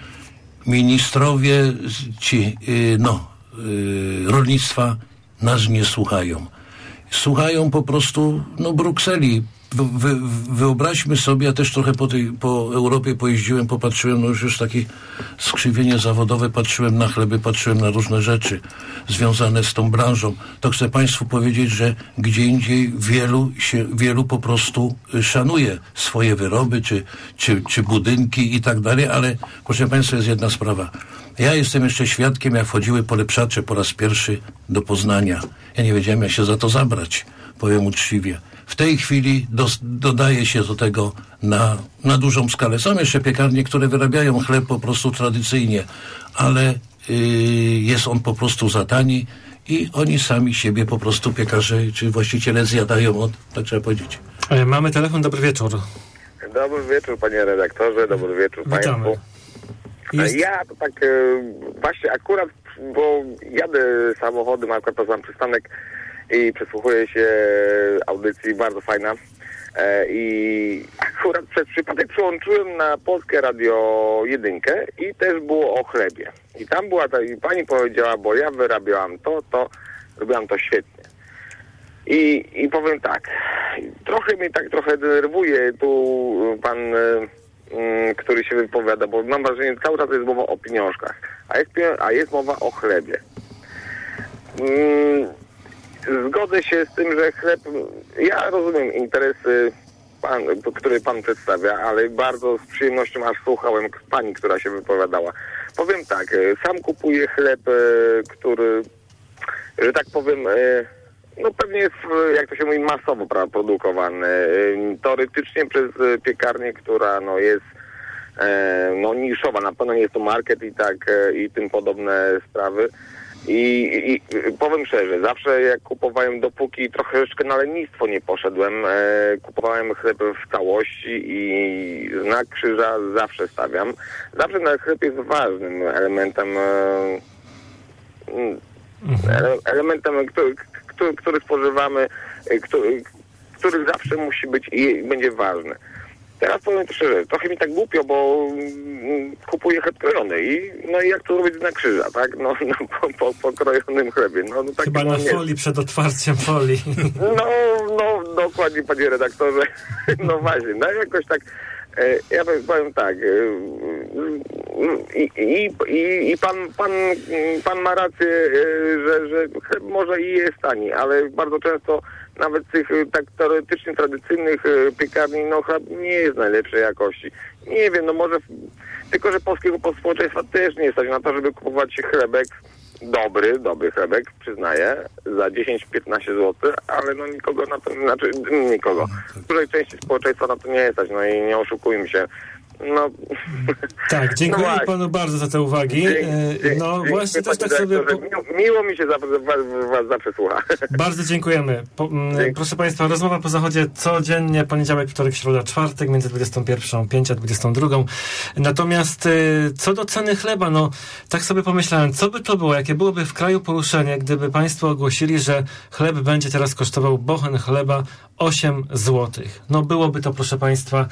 Ministrowie ci, yy, no, yy, rolnictwa nas nie słuchają. Słuchają po prostu, no, Brukseli. Wy, wy, wyobraźmy sobie, ja też trochę po, tej, po Europie pojeździłem, popatrzyłem, no już już takie skrzywienie zawodowe, patrzyłem na chleby, patrzyłem na różne rzeczy związane z tą branżą. To chcę Państwu powiedzieć, że gdzie indziej wielu się, wielu po prostu szanuje swoje wyroby, czy, czy, czy budynki i tak dalej, ale proszę Państwa, jest jedna sprawa. Ja jestem jeszcze świadkiem, jak wchodziły polepszacze po raz pierwszy do Poznania. Ja nie wiedziałem, jak się za to zabrać, powiem uczciwie. W tej chwili dos- dodaje się do tego na, na dużą skalę. Są jeszcze piekarnie, które wyrabiają chleb po prostu tradycyjnie, ale yy, jest on po prostu za tani i oni sami siebie po prostu, piekarze czy właściciele, zjadają od, tak trzeba powiedzieć. Mamy telefon, dobry wieczór. Dobry wieczór, panie redaktorze, dobry wieczór Witamy. państwu. Jest... Ja to tak właśnie akurat, bo jadę samochodem, akurat to sam przystanek i przysłuchuję się audycji, bardzo fajna. I akurat przez przypadek przyłączyłem na Polskie Radio jedynkę i też było o chlebie. I tam była ta, i pani powiedziała, bo ja wyrabiałam to, to, robiłam to świetnie. I, i powiem tak, trochę mnie tak trochę denerwuje tu pan, y, y, który się wypowiada, bo mam wrażenie, że cały czas jest mowa o pieniążkach, a jest, a jest mowa o chlebie. Y, Zgodzę się z tym, że chleb... Ja rozumiem interesy, pan, które pan przedstawia, ale bardzo z przyjemnością aż słuchałem pani, która się wypowiadała. Powiem tak, sam kupuję chleb, który, że tak powiem, no pewnie jest, jak to się mówi, masowo produkowany. Teoretycznie przez piekarnię, która no jest no niszowa, na pewno nie jest to market i tak, i tym podobne sprawy. I, i powiem szczerze, zawsze jak kupowałem, dopóki troszeczkę na lenistwo nie poszedłem, e, kupowałem chleb w całości i znak krzyża zawsze stawiam. Zawsze na chleb jest ważnym elementem, e, ele, elementem, który, który, który spożywamy, który, który zawsze musi być i będzie ważny. Teraz powiem to szczerze, trochę mi tak głupio, bo mm, kupuję chleb krojony i no i jak to robić na krzyża, tak? No, no po, po, po krojonym chlebie. No, no, tak, Chyba na no, folii, przed otwarciem folii. No, no, dokładnie, panie redaktorze. No właśnie, no jakoś tak, e, ja powiem tak, e, i, i, i, i pan, pan, pan ma rację, e, że, że chleb może i jest tani, ale bardzo często nawet tych tak teoretycznie tradycyjnych piekarni, no chleb nie jest najlepszej jakości. Nie wiem, no może, tylko że polskiego społeczeństwa też nie stać na to, żeby kupować chlebek, dobry, dobry chlebek, przyznaję, za dziesięć piętnaście złotych, ale no nikogo na to, znaczy nikogo, w której części społeczeństwa na to nie stać, no i nie oszukujmy się. No. Tak, dziękuję no panu bardzo za te uwagi. Dzięki, no dzięki, właśnie też tak sobie... Miło, miło mi się was, was zawsze słucha. Bardzo dziękujemy. Po, m, proszę państwa, rozmowa po zachodzie codziennie, poniedziałek, wtorek, środa, czwartek, między dwudziestą pierwszą pięć a dwudziestą drugą. Natomiast y, co do ceny chleba, no tak sobie pomyślałem, co by to było, jakie byłoby w kraju poruszenie, gdyby państwo ogłosili, że chleb będzie teraz kosztował bochen chleba osiem złotych. No byłoby to, proszę państwa,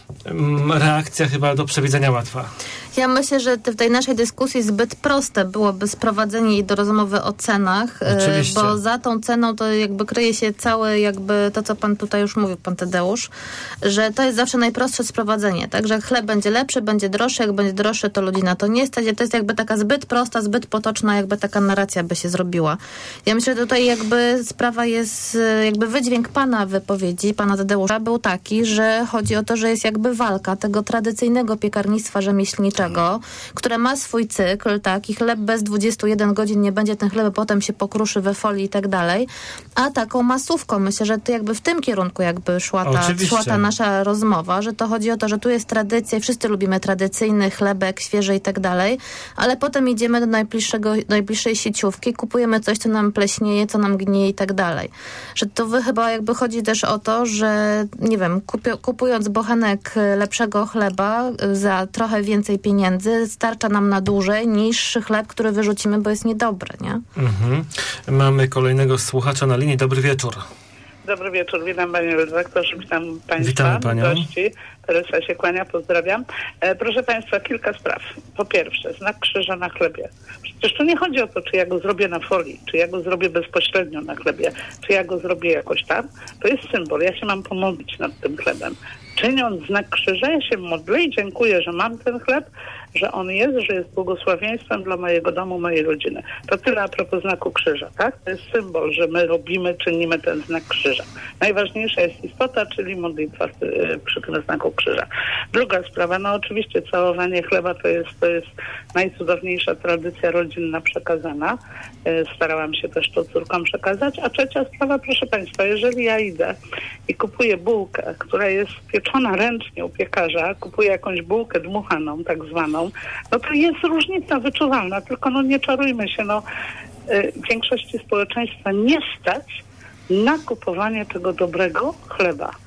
reakcja chyba do przewidzenia łatwa. Ja myślę, że w tej naszej dyskusji zbyt proste byłoby sprowadzenie jej do rozmowy o cenach, Oczywiście. Bo za tą ceną to jakby kryje się całe jakby to, co pan tutaj już mówił, pan Tadeusz, że to jest zawsze najprostsze sprowadzenie, tak, że chleb będzie lepszy, będzie droższy, jak będzie droższy, to ludzi na to nie stać. To jest jakby taka zbyt prosta, zbyt potoczna, jakby taka narracja by się zrobiła. Ja myślę, że tutaj jakby sprawa jest, jakby wydźwięk pana wypowiedzi, pana Tadeusza był taki, że chodzi o to, że jest jakby walka tego tradycyjnego piekarnictwa rzemieślniczego, które ma swój cykl, tak, i chleb bez dwudziestu jeden godzin nie będzie, ten chleb potem się pokruszy we folii i tak dalej, a taką masówką. Myślę, że to jakby w tym kierunku jakby szła ta, szła ta nasza rozmowa, że to chodzi o to, że tu jest tradycja i wszyscy lubimy tradycyjny chlebek, świeży i tak dalej, ale potem idziemy do najbliższego, najbliższej sieciówki, kupujemy coś, co nam pleśnieje, co nam gnije i tak dalej. Że to wy chyba jakby chodzi też o to, że nie wiem, kupi- kupując bochenek lepszego chleba za trochę więcej pieniędzy, starcza nam na dłużej niż chleb, który wyrzucimy, bo jest niedobry, nie? Mhm. Mamy kolejnego słuchacza na linii. Dobry wieczór. Dobry wieczór, witam panie redaktorze, witam państwa, Witamy panią. gości. Teresa się kłania, pozdrawiam. E, proszę państwa, kilka spraw. Po pierwsze, znak krzyża na chlebie. Przecież tu nie chodzi o to, czy ja go zrobię na folii, czy ja go zrobię bezpośrednio na chlebie, czy ja go zrobię jakoś tam. To jest symbol. Ja się mam pomodlić nad tym chlebem. Czyniąc znak krzyża, ja się modlę i dziękuję, że mam ten chleb, że on jest, że jest błogosławieństwem dla mojego domu, mojej rodziny. To tyle a propos znaku krzyża, tak? To jest symbol, że my robimy, czynimy ten znak krzyża. Najważniejsza jest istota, czyli modlitwa przy tym znaku krzyża. Druga sprawa, no oczywiście całowanie chleba to jest, to jest najcudowniejsza tradycja rodzinna przekazana. Starałam się też to córkom przekazać. A trzecia sprawa, proszę państwa, jeżeli ja idę i kupuję bułkę, która jest pieczona ręcznie u piekarza, kupuję jakąś bułkę dmuchaną, tak zwaną, no to jest różnica wyczuwalna, tylko no nie czarujmy się, no y, większości społeczeństwa nie stać na kupowanie tego dobrego chleba.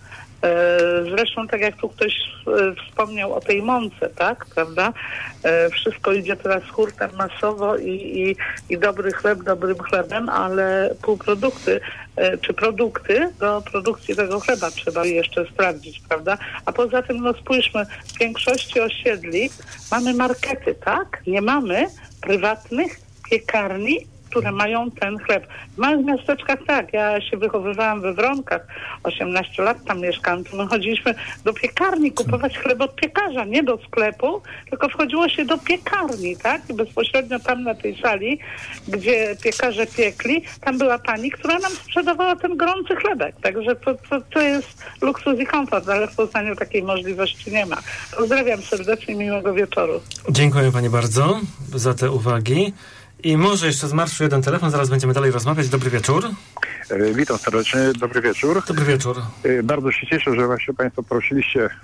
Zresztą tak jak tu ktoś wspomniał o tej mące, tak, prawda? Wszystko idzie teraz hurtem masowo i, i, i dobry chleb dobrym chlebem, ale półprodukty czy produkty do produkcji tego chleba trzeba jeszcze sprawdzić, prawda? A poza tym, no spójrzmy, w większości osiedli mamy markety, tak? Nie mamy prywatnych piekarni, które mają ten chleb. W małych miasteczkach tak, ja się wychowywałam we Wronkach, osiemnaście lat tam mieszkałam, to my chodziliśmy do piekarni kupować chleb od piekarza, nie do sklepu, tylko wchodziło się do piekarni, tak? I bezpośrednio tam na tej sali, gdzie piekarze piekli, tam była pani, która nam sprzedawała ten gorący chlebek. Także to, to, to jest luksus i komfort, ale w Poznaniu takiej możliwości nie ma. Pozdrawiam serdecznie, miłego wieczoru. Dziękuję pani bardzo za te uwagi. I może jeszcze z marszu jeden telefon, zaraz będziemy dalej rozmawiać. Dobry wieczór. E, witam serdecznie, dobry wieczór. Dobry wieczór. E, bardzo się cieszę, że właśnie państwo poruszyliście e,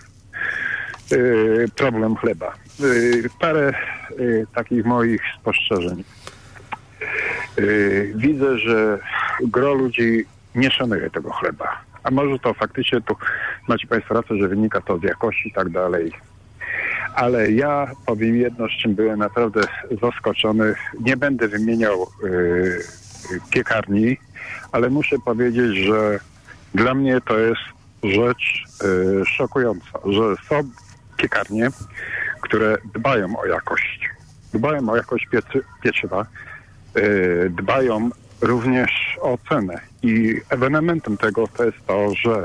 problem chleba. E, parę e, takich moich spostrzeżeń. E, widzę, że gro ludzi nie szanuje tego chleba. A może to faktycznie, tu macie państwo rację, że wynika to z jakości i tak dalej. Ale ja powiem jedno, z czym byłem naprawdę zaskoczony. Nie będę wymieniał y, piekarni, ale muszę powiedzieć, że dla mnie to jest rzecz y, szokująca, że są piekarnie, które dbają o jakość. Dbają o jakość piecy, pieczywa, y, dbają również o cenę. I ewenementem tego to jest to, że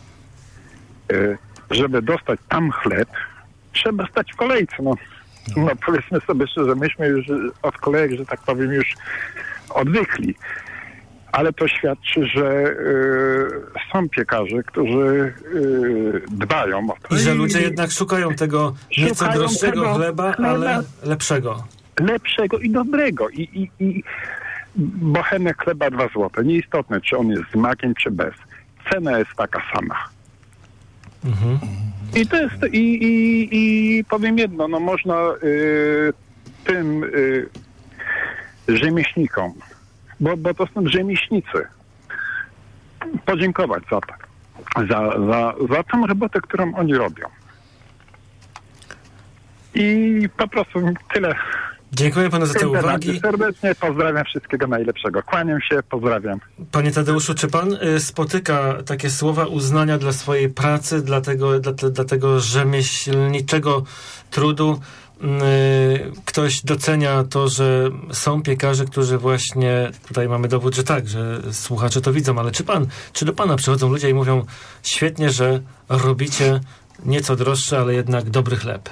y, żeby dostać tam chleb, trzeba stać w kolejce. No, no powiedzmy sobie szczerze, myśmy już od kolejek, że tak powiem, już odwykli. Ale to świadczy, że y, są piekarze, którzy y, dbają o to. I że ludzie jednak szukają tego nieco szukają droższego tego chleba, chleba, ale lepszego. Lepszego i dobrego. I, i, i bochenek chleba dwa złote. Nieistotne, czy on jest z makiem, czy bez. Cena jest taka sama. Mhm. I to jest, i, i, i powiem jedno, no można y, tym y, rzemieślnikom, bo, bo to są rzemieślnicy, podziękować za to, za, za, za tą robotę, którą oni robią. I po prostu tyle. Dziękuję panu za te Tyle uwagi. Serdecznie pozdrawiam, wszystkiego najlepszego. Kłaniam się, pozdrawiam. Panie Tadeuszu, czy pan y, spotyka takie słowa uznania dla swojej pracy, dla tego, dla, dla tego rzemieślniczego trudu? Y, ktoś docenia to, że są piekarze, którzy właśnie, tutaj mamy dowód, że tak, że słuchacze to widzą, ale czy pan, czy do pana przychodzą ludzie i mówią, świetnie, że robicie nieco droższy, ale jednak dobry chleb?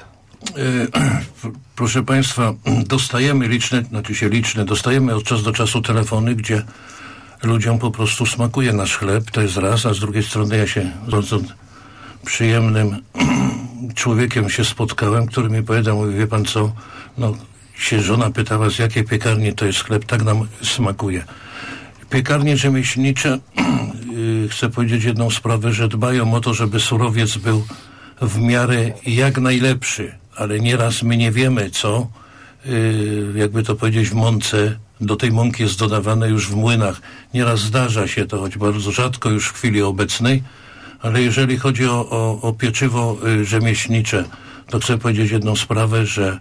Proszę państwa, dostajemy liczne, znaczy się liczne, dostajemy od czasu do czasu telefony, gdzie ludziom po prostu smakuje nasz chleb, to jest raz, a z drugiej strony ja się z bardzo przyjemnym człowiekiem się spotkałem, który mi powiedział, mówi, wie pan co, no się żona pytała, z jakiej piekarni to jest chleb, tak nam smakuje. Piekarnie rzemieślnicze, yy, chcę powiedzieć jedną sprawę, że dbają o to, żeby surowiec był w miarę jak najlepszy, ale nieraz my nie wiemy, co, yy, jakby to powiedzieć, w mące, do tej mąki jest dodawane już w młynach. Nieraz zdarza się to, choć bardzo rzadko już w chwili obecnej, ale jeżeli chodzi o, o, o pieczywo y, rzemieślnicze, to chcę powiedzieć jedną sprawę, że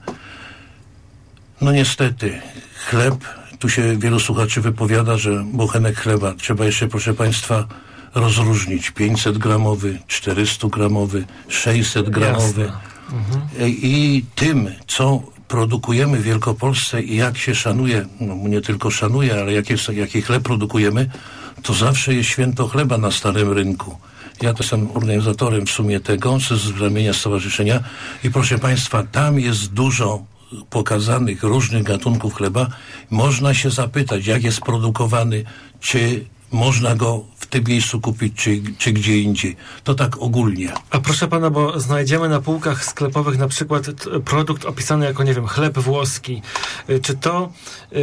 no niestety chleb, tu się wielu słuchaczy wypowiada, że bochenek chleba, trzeba jeszcze, proszę państwa, rozróżnić pięćset gramowy, czterysta gramowy, sześćset gramowy. Mhm. I tym, co produkujemy w Wielkopolsce i jak się szanuje, no nie tylko szanuje, ale jak jest, jaki chleb produkujemy, to zawsze jest święto chleba na Starym Rynku. Ja też jestem organizatorem w sumie tego, z ramienia stowarzyszenia i proszę państwa, tam jest dużo pokazanych różnych gatunków chleba. Można się zapytać, jak jest produkowany, czy można go w tym miejscu kupić, czy, czy gdzie indziej. To tak ogólnie. A proszę pana, bo znajdziemy na półkach sklepowych na przykład t- produkt opisany jako, nie wiem, chleb włoski. Y, Czy to, yy,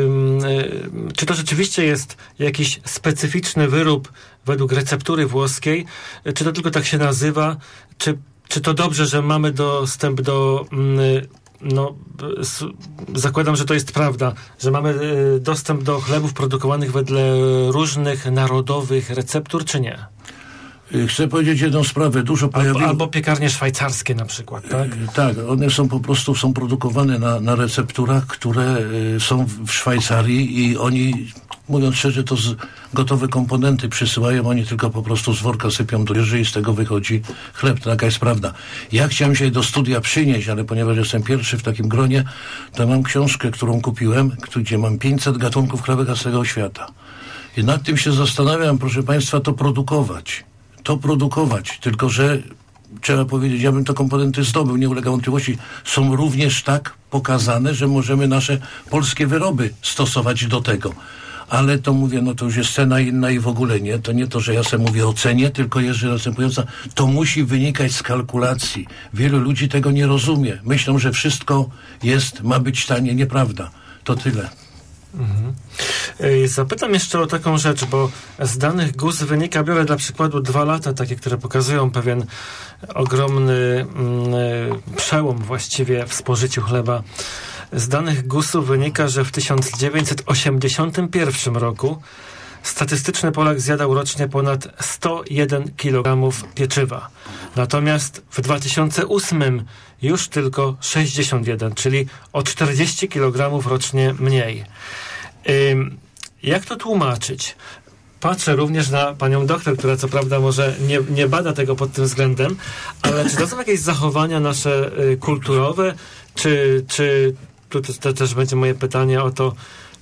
yy, czy to rzeczywiście jest jakiś specyficzny wyrób według receptury włoskiej? Y, Czy to tylko tak się nazywa? Czy, czy to dobrze, że mamy dostęp do... Yy, No, s- zakładam, że to jest prawda, że mamy y, dostęp do chlebów produkowanych wedle różnych narodowych receptur, czy nie? Chcę powiedzieć jedną sprawę. Dużo pojawiło... Albo, albo piekarnie szwajcarskie na przykład, tak? Tak, one są po prostu, są produkowane na, na recepturach, które są w Szwajcarii i oni, mówiąc szczerze, to z gotowe komponenty przysyłają, oni tylko po prostu z worka sypią do ryży i z tego wychodzi chleb. Taka jest prawda. Ja chciałem się do studia przynieść, ale ponieważ jestem pierwszy w takim gronie, to mam książkę, którą kupiłem, gdzie mam pięćset gatunków chlebeka z całego świata. I nad tym się zastanawiam, proszę Państwa, to produkować. To produkować, tylko że trzeba powiedzieć, ja bym te komponenty zdobył, nie ulega wątpliwości. Są również tak pokazane, że możemy nasze polskie wyroby stosować do tego. Ale to mówię, no to już jest cena inna i w ogóle nie. To nie to, że ja sobie mówię o cenie, tylko jest następująca. To musi wynikać z kalkulacji. Wielu ludzi tego nie rozumie. Myślą, że wszystko jest, ma być tanie. Nieprawda. To tyle. Mhm. Zapytam jeszcze o taką rzecz, bo z danych G U S wynika, biorę dla przykładu dwa lata, takie, które pokazują pewien ogromny mm, przełom właściwie w spożyciu chleba. Z danych G U S-u wynika, że w tysiąc dziewięćset osiemdziesiątym pierwszym roku statystyczny Polak zjadał rocznie ponad sto jeden kilogramów pieczywa. Natomiast w dwa tysiące ósmym już tylko sześćdziesiąt jeden, czyli o czterdzieści kilogramów rocznie mniej. Ym, jak to tłumaczyć? Patrzę również na panią doktor, która co prawda może nie, nie bada tego pod tym względem, ale czy to są jakieś zachowania nasze y, kulturowe, czy, czy tu to, to też będzie moje pytanie o to,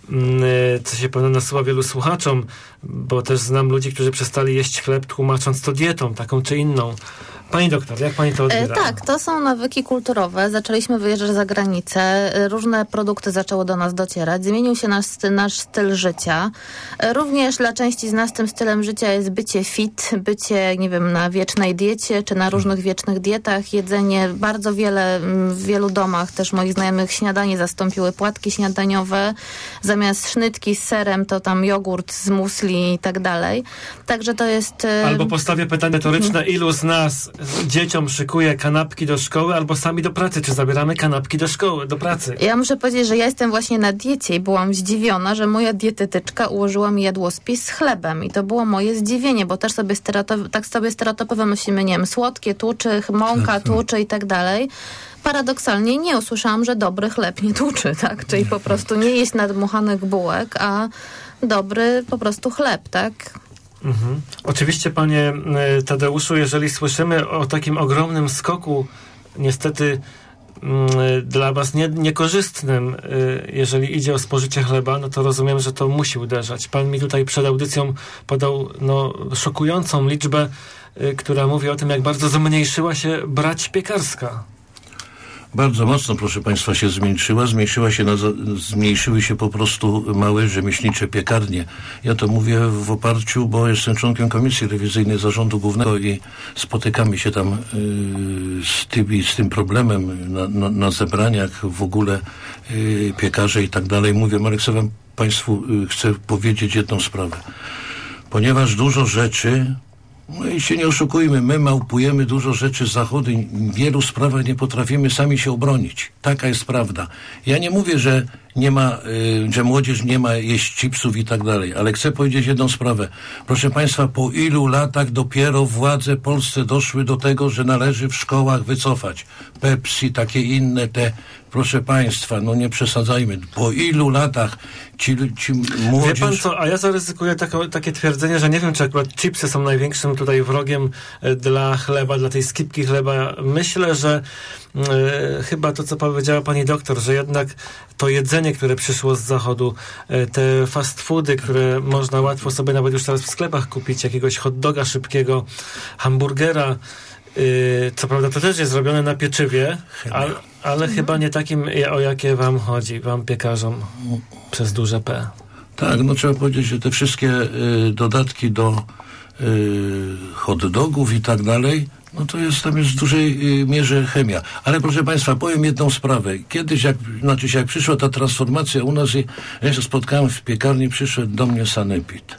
co się pewno nasuwa wielu słuchaczom, bo też znam ludzi, którzy przestali jeść chleb, tłumacząc to dietą, taką czy inną. Pani doktor, jak pani to odbiera? E, tak, to są nawyki kulturowe. Zaczęliśmy wyjeżdżać za granicę. Różne produkty zaczęły do nas docierać. Zmienił się nasz, nasz styl życia. E, również dla części z nas tym stylem życia jest bycie fit, bycie, nie wiem, na wiecznej diecie, czy na różnych wiecznych dietach. Jedzenie, bardzo wiele, w wielu domach też moich znajomych śniadanie zastąpiły płatki śniadaniowe. Zamiast sznytki z serem, to tam jogurt z musli i tak dalej. Także to jest... E... Albo postawię pytanie retoryczne, ilu z nas dzieciom szykuje kanapki do szkoły albo sami do pracy? Czy zabieramy kanapki do szkoły, do pracy? Ja muszę powiedzieć, że ja jestem właśnie na diecie i byłam zdziwiona, że moja dietetyczka ułożyła mi jadłospis z chlebem i to było moje zdziwienie, bo też sobie stereotyp, tak sobie stereotypowo myślimy, nie wiem, słodkie tłuczy, mąka tłuczy i tak dalej. Paradoksalnie nie usłyszałam, że dobry chleb nie tłuczy, tak? Czyli po prostu nie jeść nadmuchanych bułek, a dobry po prostu chleb, tak? Mhm. Oczywiście, panie Tadeuszu, jeżeli słyszymy o takim ogromnym skoku, niestety dla was nie, niekorzystnym, jeżeli idzie o spożycie chleba, no to rozumiem, że to musi uderzać. Pan mi tutaj przed audycją podał no, szokującą liczbę, która mówi o tym, jak bardzo zmniejszyła się brać piekarska. Bardzo mocno, proszę Państwa, się zmniejszyła. Zmniejszyła się na, zmniejszyły się po prostu małe rzemieślnicze piekarnie. Ja to mówię w oparciu, bo jestem członkiem Komisji Rewizyjnej Zarządu Głównego i spotykamy się tam yy, z, tym, z tym problemem na, na, na zebraniach w ogóle yy, piekarze i tak dalej. Mówię, ale chcę wam Państwu, yy, chcę powiedzieć jedną sprawę. Ponieważ dużo rzeczy, no i się nie oszukujmy, my małpujemy dużo rzeczy z zachodu i w wielu sprawach nie potrafimy sami się obronić. Taka jest prawda. Ja nie mówię, że nie ma, y, że młodzież nie ma jeść chipsów i tak dalej, ale chcę powiedzieć jedną sprawę. Proszę Państwa, po ilu latach dopiero władze polskie doszły do tego, że należy w szkołach wycofać Pepsi, takie inne te, proszę Państwa, no nie przesadzajmy. Po ilu latach ci, ci młodzież... Wie pan co, a ja zaryzykuję tako, takie twierdzenie, że nie wiem, czy akurat chipsy są największym tutaj wrogiem e, dla chleba, dla tej skipki chleba. Myślę, że e, chyba to, co powiedziała pani doktor, że jednak to jedzenie, które przyszło z zachodu, e, te fast foody, które można łatwo sobie nawet już teraz w sklepach kupić, jakiegoś hot doga szybkiego, hamburgera, Yy, co prawda to też jest zrobione na pieczywie, ale, ale mhm. chyba nie takim, o jakie wam chodzi, wam piekarzom przez duże P. Tak, no trzeba powiedzieć, że te wszystkie y, dodatki do y, hot dogów i tak dalej, no to jest tam jest w dużej y, mierze chemia. Ale proszę Państwa, powiem jedną sprawę. Kiedyś, jak, znaczy jak przyszła ta transformacja u nas i ja się spotkałem w piekarni, przyszedł do mnie sanepid.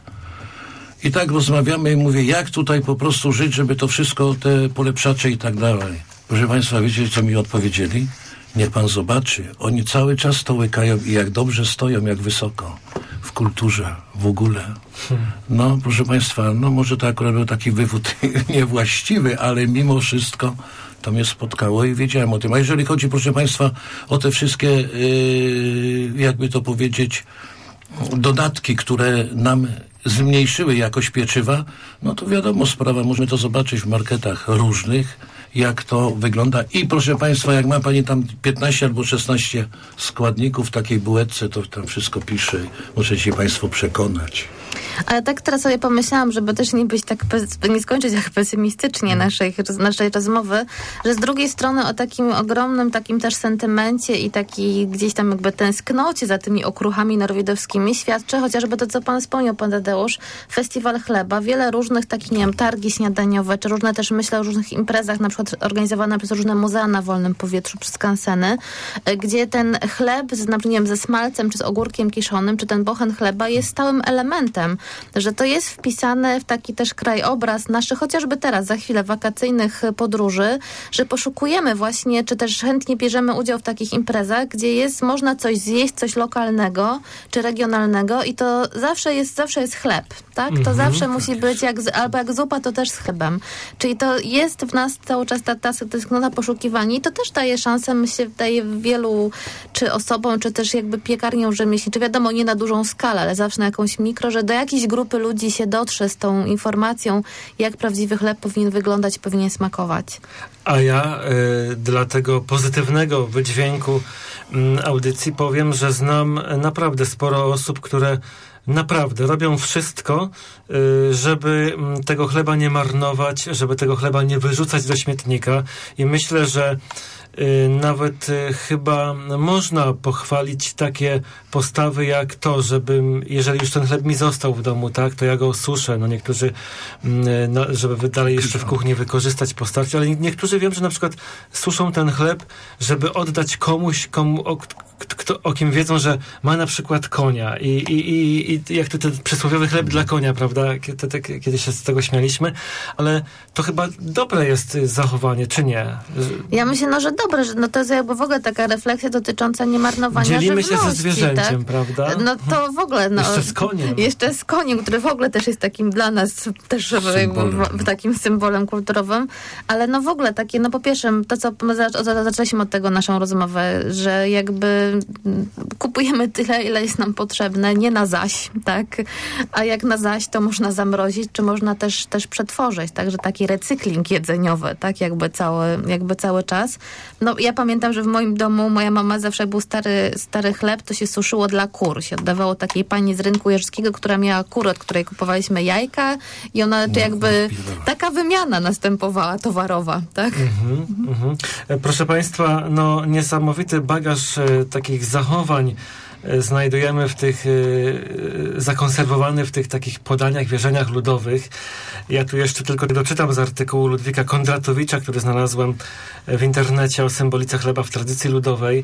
I tak rozmawiamy i mówię, jak tutaj po prostu żyć, żeby to wszystko, te polepszacze i tak dalej. Proszę Państwa, wiecie, co mi odpowiedzieli? Niech Pan zobaczy. Oni cały czas to łykają i jak dobrze stoją, jak wysoko. W w kulturze w ogóle. No, proszę Państwa, no może to akurat był taki wywód niewłaściwy, ale mimo wszystko to mnie spotkało i wiedziałem o tym. A jeżeli chodzi, proszę Państwa, o te wszystkie, yy, jakby to powiedzieć, dodatki, które nam zmniejszyły jakość pieczywa, no to wiadomo sprawa, możemy to zobaczyć w marketach różnych, jak to wygląda. I proszę Państwa, jak ma Pani tam piętnaście albo szesnaście składników w takiej bułeczce, to tam wszystko pisze. Muszę się Państwo przekonać. Ale tak teraz sobie pomyślałam, żeby też nie być tak, nie skończyć tak pesymistycznie naszej, naszej rozmowy, że z drugiej strony o takim ogromnym takim też sentymencie i taki gdzieś tam jakby tęsknocie za tymi okruchami norwidowskimi świadczy chociażby to, co pan wspomniał, pan Tadeusz, Festiwal Chleba, wiele różnych takich, nie wiem, targi śniadaniowe, czy różne też, myślę o różnych imprezach, na przykład organizowane przez różne muzea na wolnym powietrzu, przez skanseny, gdzie ten chleb, z, nie wiem, ze smalcem, czy z ogórkiem kiszonym, czy ten bochen chleba jest stałym elementem, że to jest wpisane w taki też krajobraz naszych, chociażby teraz, za chwilę, wakacyjnych podróży, że poszukujemy właśnie, czy też chętnie bierzemy udział w takich imprezach, gdzie jest, można coś zjeść, coś lokalnego, czy regionalnego i to zawsze jest, zawsze jest chleb, tak? To mm-hmm, zawsze musi być, jak, albo jak zupa, to też z chlebem. Czyli to jest w nas cały czas ta, ta tęsknota poszukiwania i to też daje szansę, myślę, daje wielu, czy osobom, czy też jakby piekarniom rzemieślniczym, czy wiadomo, nie na dużą skalę, ale zawsze na jakąś mikro, że do jakiejś grupy ludzi się dotrze z tą informacją, jak prawdziwy chleb powinien wyglądać, powinien smakować. A ja y, dla tego pozytywnego wydźwięku y, audycji powiem, że znam naprawdę sporo osób, które naprawdę robią wszystko, y, żeby tego chleba nie marnować, żeby tego chleba nie wyrzucać do śmietnika i myślę, że y, nawet y, chyba można pochwalić takie postawy jak to, żeby, jeżeli już ten chleb mi został w domu, tak, to ja go suszę. No niektórzy, y, no, żeby dalej jeszcze w kuchni wykorzystać po starciu, ale niektórzy wiem, że na przykład suszą ten chleb, żeby oddać komuś, komu, o, kto, o kim wiedzą, że ma na przykład konia i, i, i, i jak to ten przysłowiowy chleb dla konia, prawda? Kiedy, kiedy się z tego śmialiśmy, ale to chyba dobre jest zachowanie, czy nie? Ja myślę, no, że dobre, że no to jest jakby w ogóle taka refleksja dotycząca niemarnowania Dzielimy żywności. się ze zwierzęciem, tak? prawda? No to w ogóle, no. Jeszcze z koniem. Jeszcze z koniem, który w ogóle też jest takim dla nas też jakby, w, takim symbolem kulturowym, ale no w ogóle takie, no po pierwsze, to co my zaczęliśmy od tego naszą rozmowę, że jakby kupujemy tyle, ile jest nam potrzebne, nie na zaś, tak? A jak na zaś, to można zamrozić, czy można też, też przetworzyć, także taki recykling jedzeniowy, tak? Jakby cały, jakby cały czas. No ja pamiętam, że w moim domu moja mama zawsze był stary, stary chleb, to się suszyło dla kur. Się oddawało takiej pani z rynku jeżyckiego, która miała kurę, od której kupowaliśmy jajka i ona to jakby taka wymiana następowała towarowa, tak? Mhm, mhm. Proszę Państwa, no niesamowity bagaż e, takich zachowań e, znajdujemy w tych, e, zakonserwowany w tych takich podaniach, wierzeniach ludowych. Ja tu jeszcze tylko doczytam z artykułu Ludwika Kondratowicza, który znalazłem w internecie o symbolice chleba w tradycji ludowej,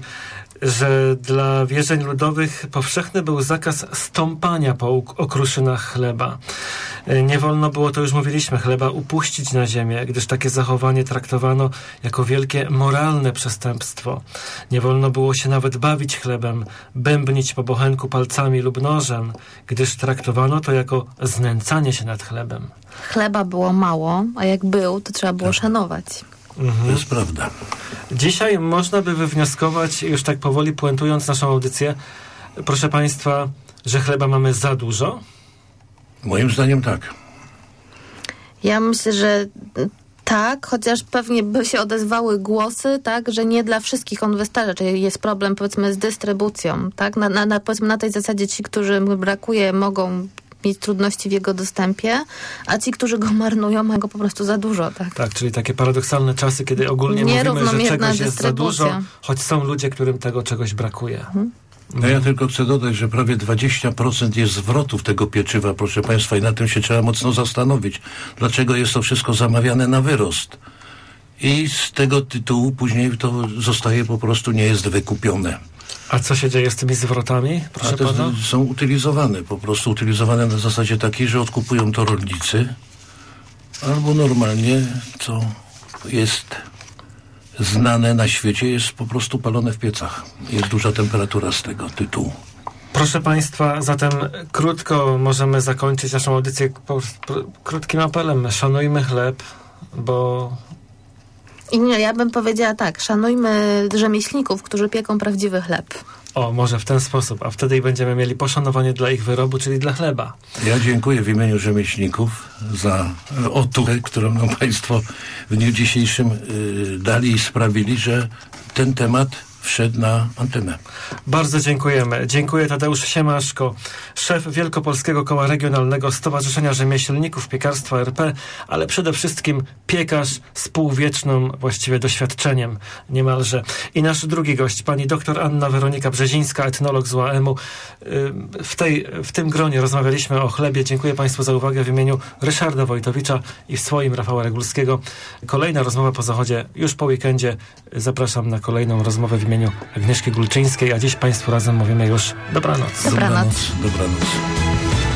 że dla wierzeń ludowych powszechny był zakaz stąpania po okruszynach chleba. Nie wolno było, to już mówiliśmy, chleba upuścić na ziemię, gdyż takie zachowanie traktowano jako wielkie moralne przestępstwo. Nie wolno było się nawet bawić chlebem, bębnić po bochenku palcami lub nożem, gdyż traktowano to jako znęcanie się nad chlebem. Chleba było mało, a jak był, to trzeba było szanować. Mhm. To jest prawda. Dzisiaj można by wywnioskować, już tak powoli puentując naszą audycję, proszę Państwa, że chleba mamy za dużo? Moim zdaniem tak. Ja myślę, że tak, chociaż pewnie by się odezwały głosy, tak, że nie dla wszystkich on wystarcza, czyli jest problem, powiedzmy, z dystrybucją, tak, na, na, na, powiedzmy, na tej zasadzie ci, którym brakuje, mogą mieć trudności w jego dostępie, a ci, którzy go marnują, mają go po prostu za dużo, tak? Tak, czyli takie paradoksalne czasy, kiedy ogólnie mówimy, że czegoś jest za dużo, choć są ludzie, którym tego czegoś brakuje. Mhm. No ja tylko chcę dodać, że prawie dwadzieścia procent jest zwrotów tego pieczywa, proszę Państwa, i na tym się trzeba mocno zastanowić. Dlaczego jest to wszystko zamawiane na wyrost? I z tego tytułu później to zostaje po prostu, nie jest wykupione. A co się dzieje z tymi zwrotami, proszę A te pana? są utylizowane, po prostu utylizowane na zasadzie takiej, że odkupują to rolnicy, albo normalnie, co jest znane na świecie, jest po prostu palone w piecach. Jest duża temperatura z tego tytułu. Proszę Państwa, zatem krótko możemy zakończyć naszą audycję po, po, krótkim apelem. Szanujmy chleb, bo... I nie, ja bym powiedziała tak, szanujmy rzemieślników, którzy pieką prawdziwy chleb. O, może w ten sposób, a wtedy i będziemy mieli poszanowanie dla ich wyrobu, czyli dla chleba. Ja dziękuję w imieniu rzemieślników za otuchę, którą nam Państwo w dniu dzisiejszym y, dali i sprawili, że ten temat wszedł na antenę. Bardzo dziękujemy. Dziękuję Tadeusz Siemaszko, szef Wielkopolskiego Koła Regionalnego Stowarzyszenia Rzemieślników Piekarstwa R P, ale przede wszystkim piekarz z półwiecznym właściwie doświadczeniem niemalże. I nasz drugi gość, pani doktor Anna Weronika Brzezińska, etnolog z U A M u. W, tej, w tym gronie rozmawialiśmy o chlebie. Dziękuję Państwu za uwagę w imieniu Ryszarda Wojtowicza i w swoim Rafała Regulskiego. Kolejna rozmowa po zachodzie już po weekendzie. Zapraszam na kolejną rozmowę w imieniu Agnieszki Gulczyńskiej, a dziś Państwu razem mówimy już dobranoc. Dobranoc. Dobranoc. Dobranoc.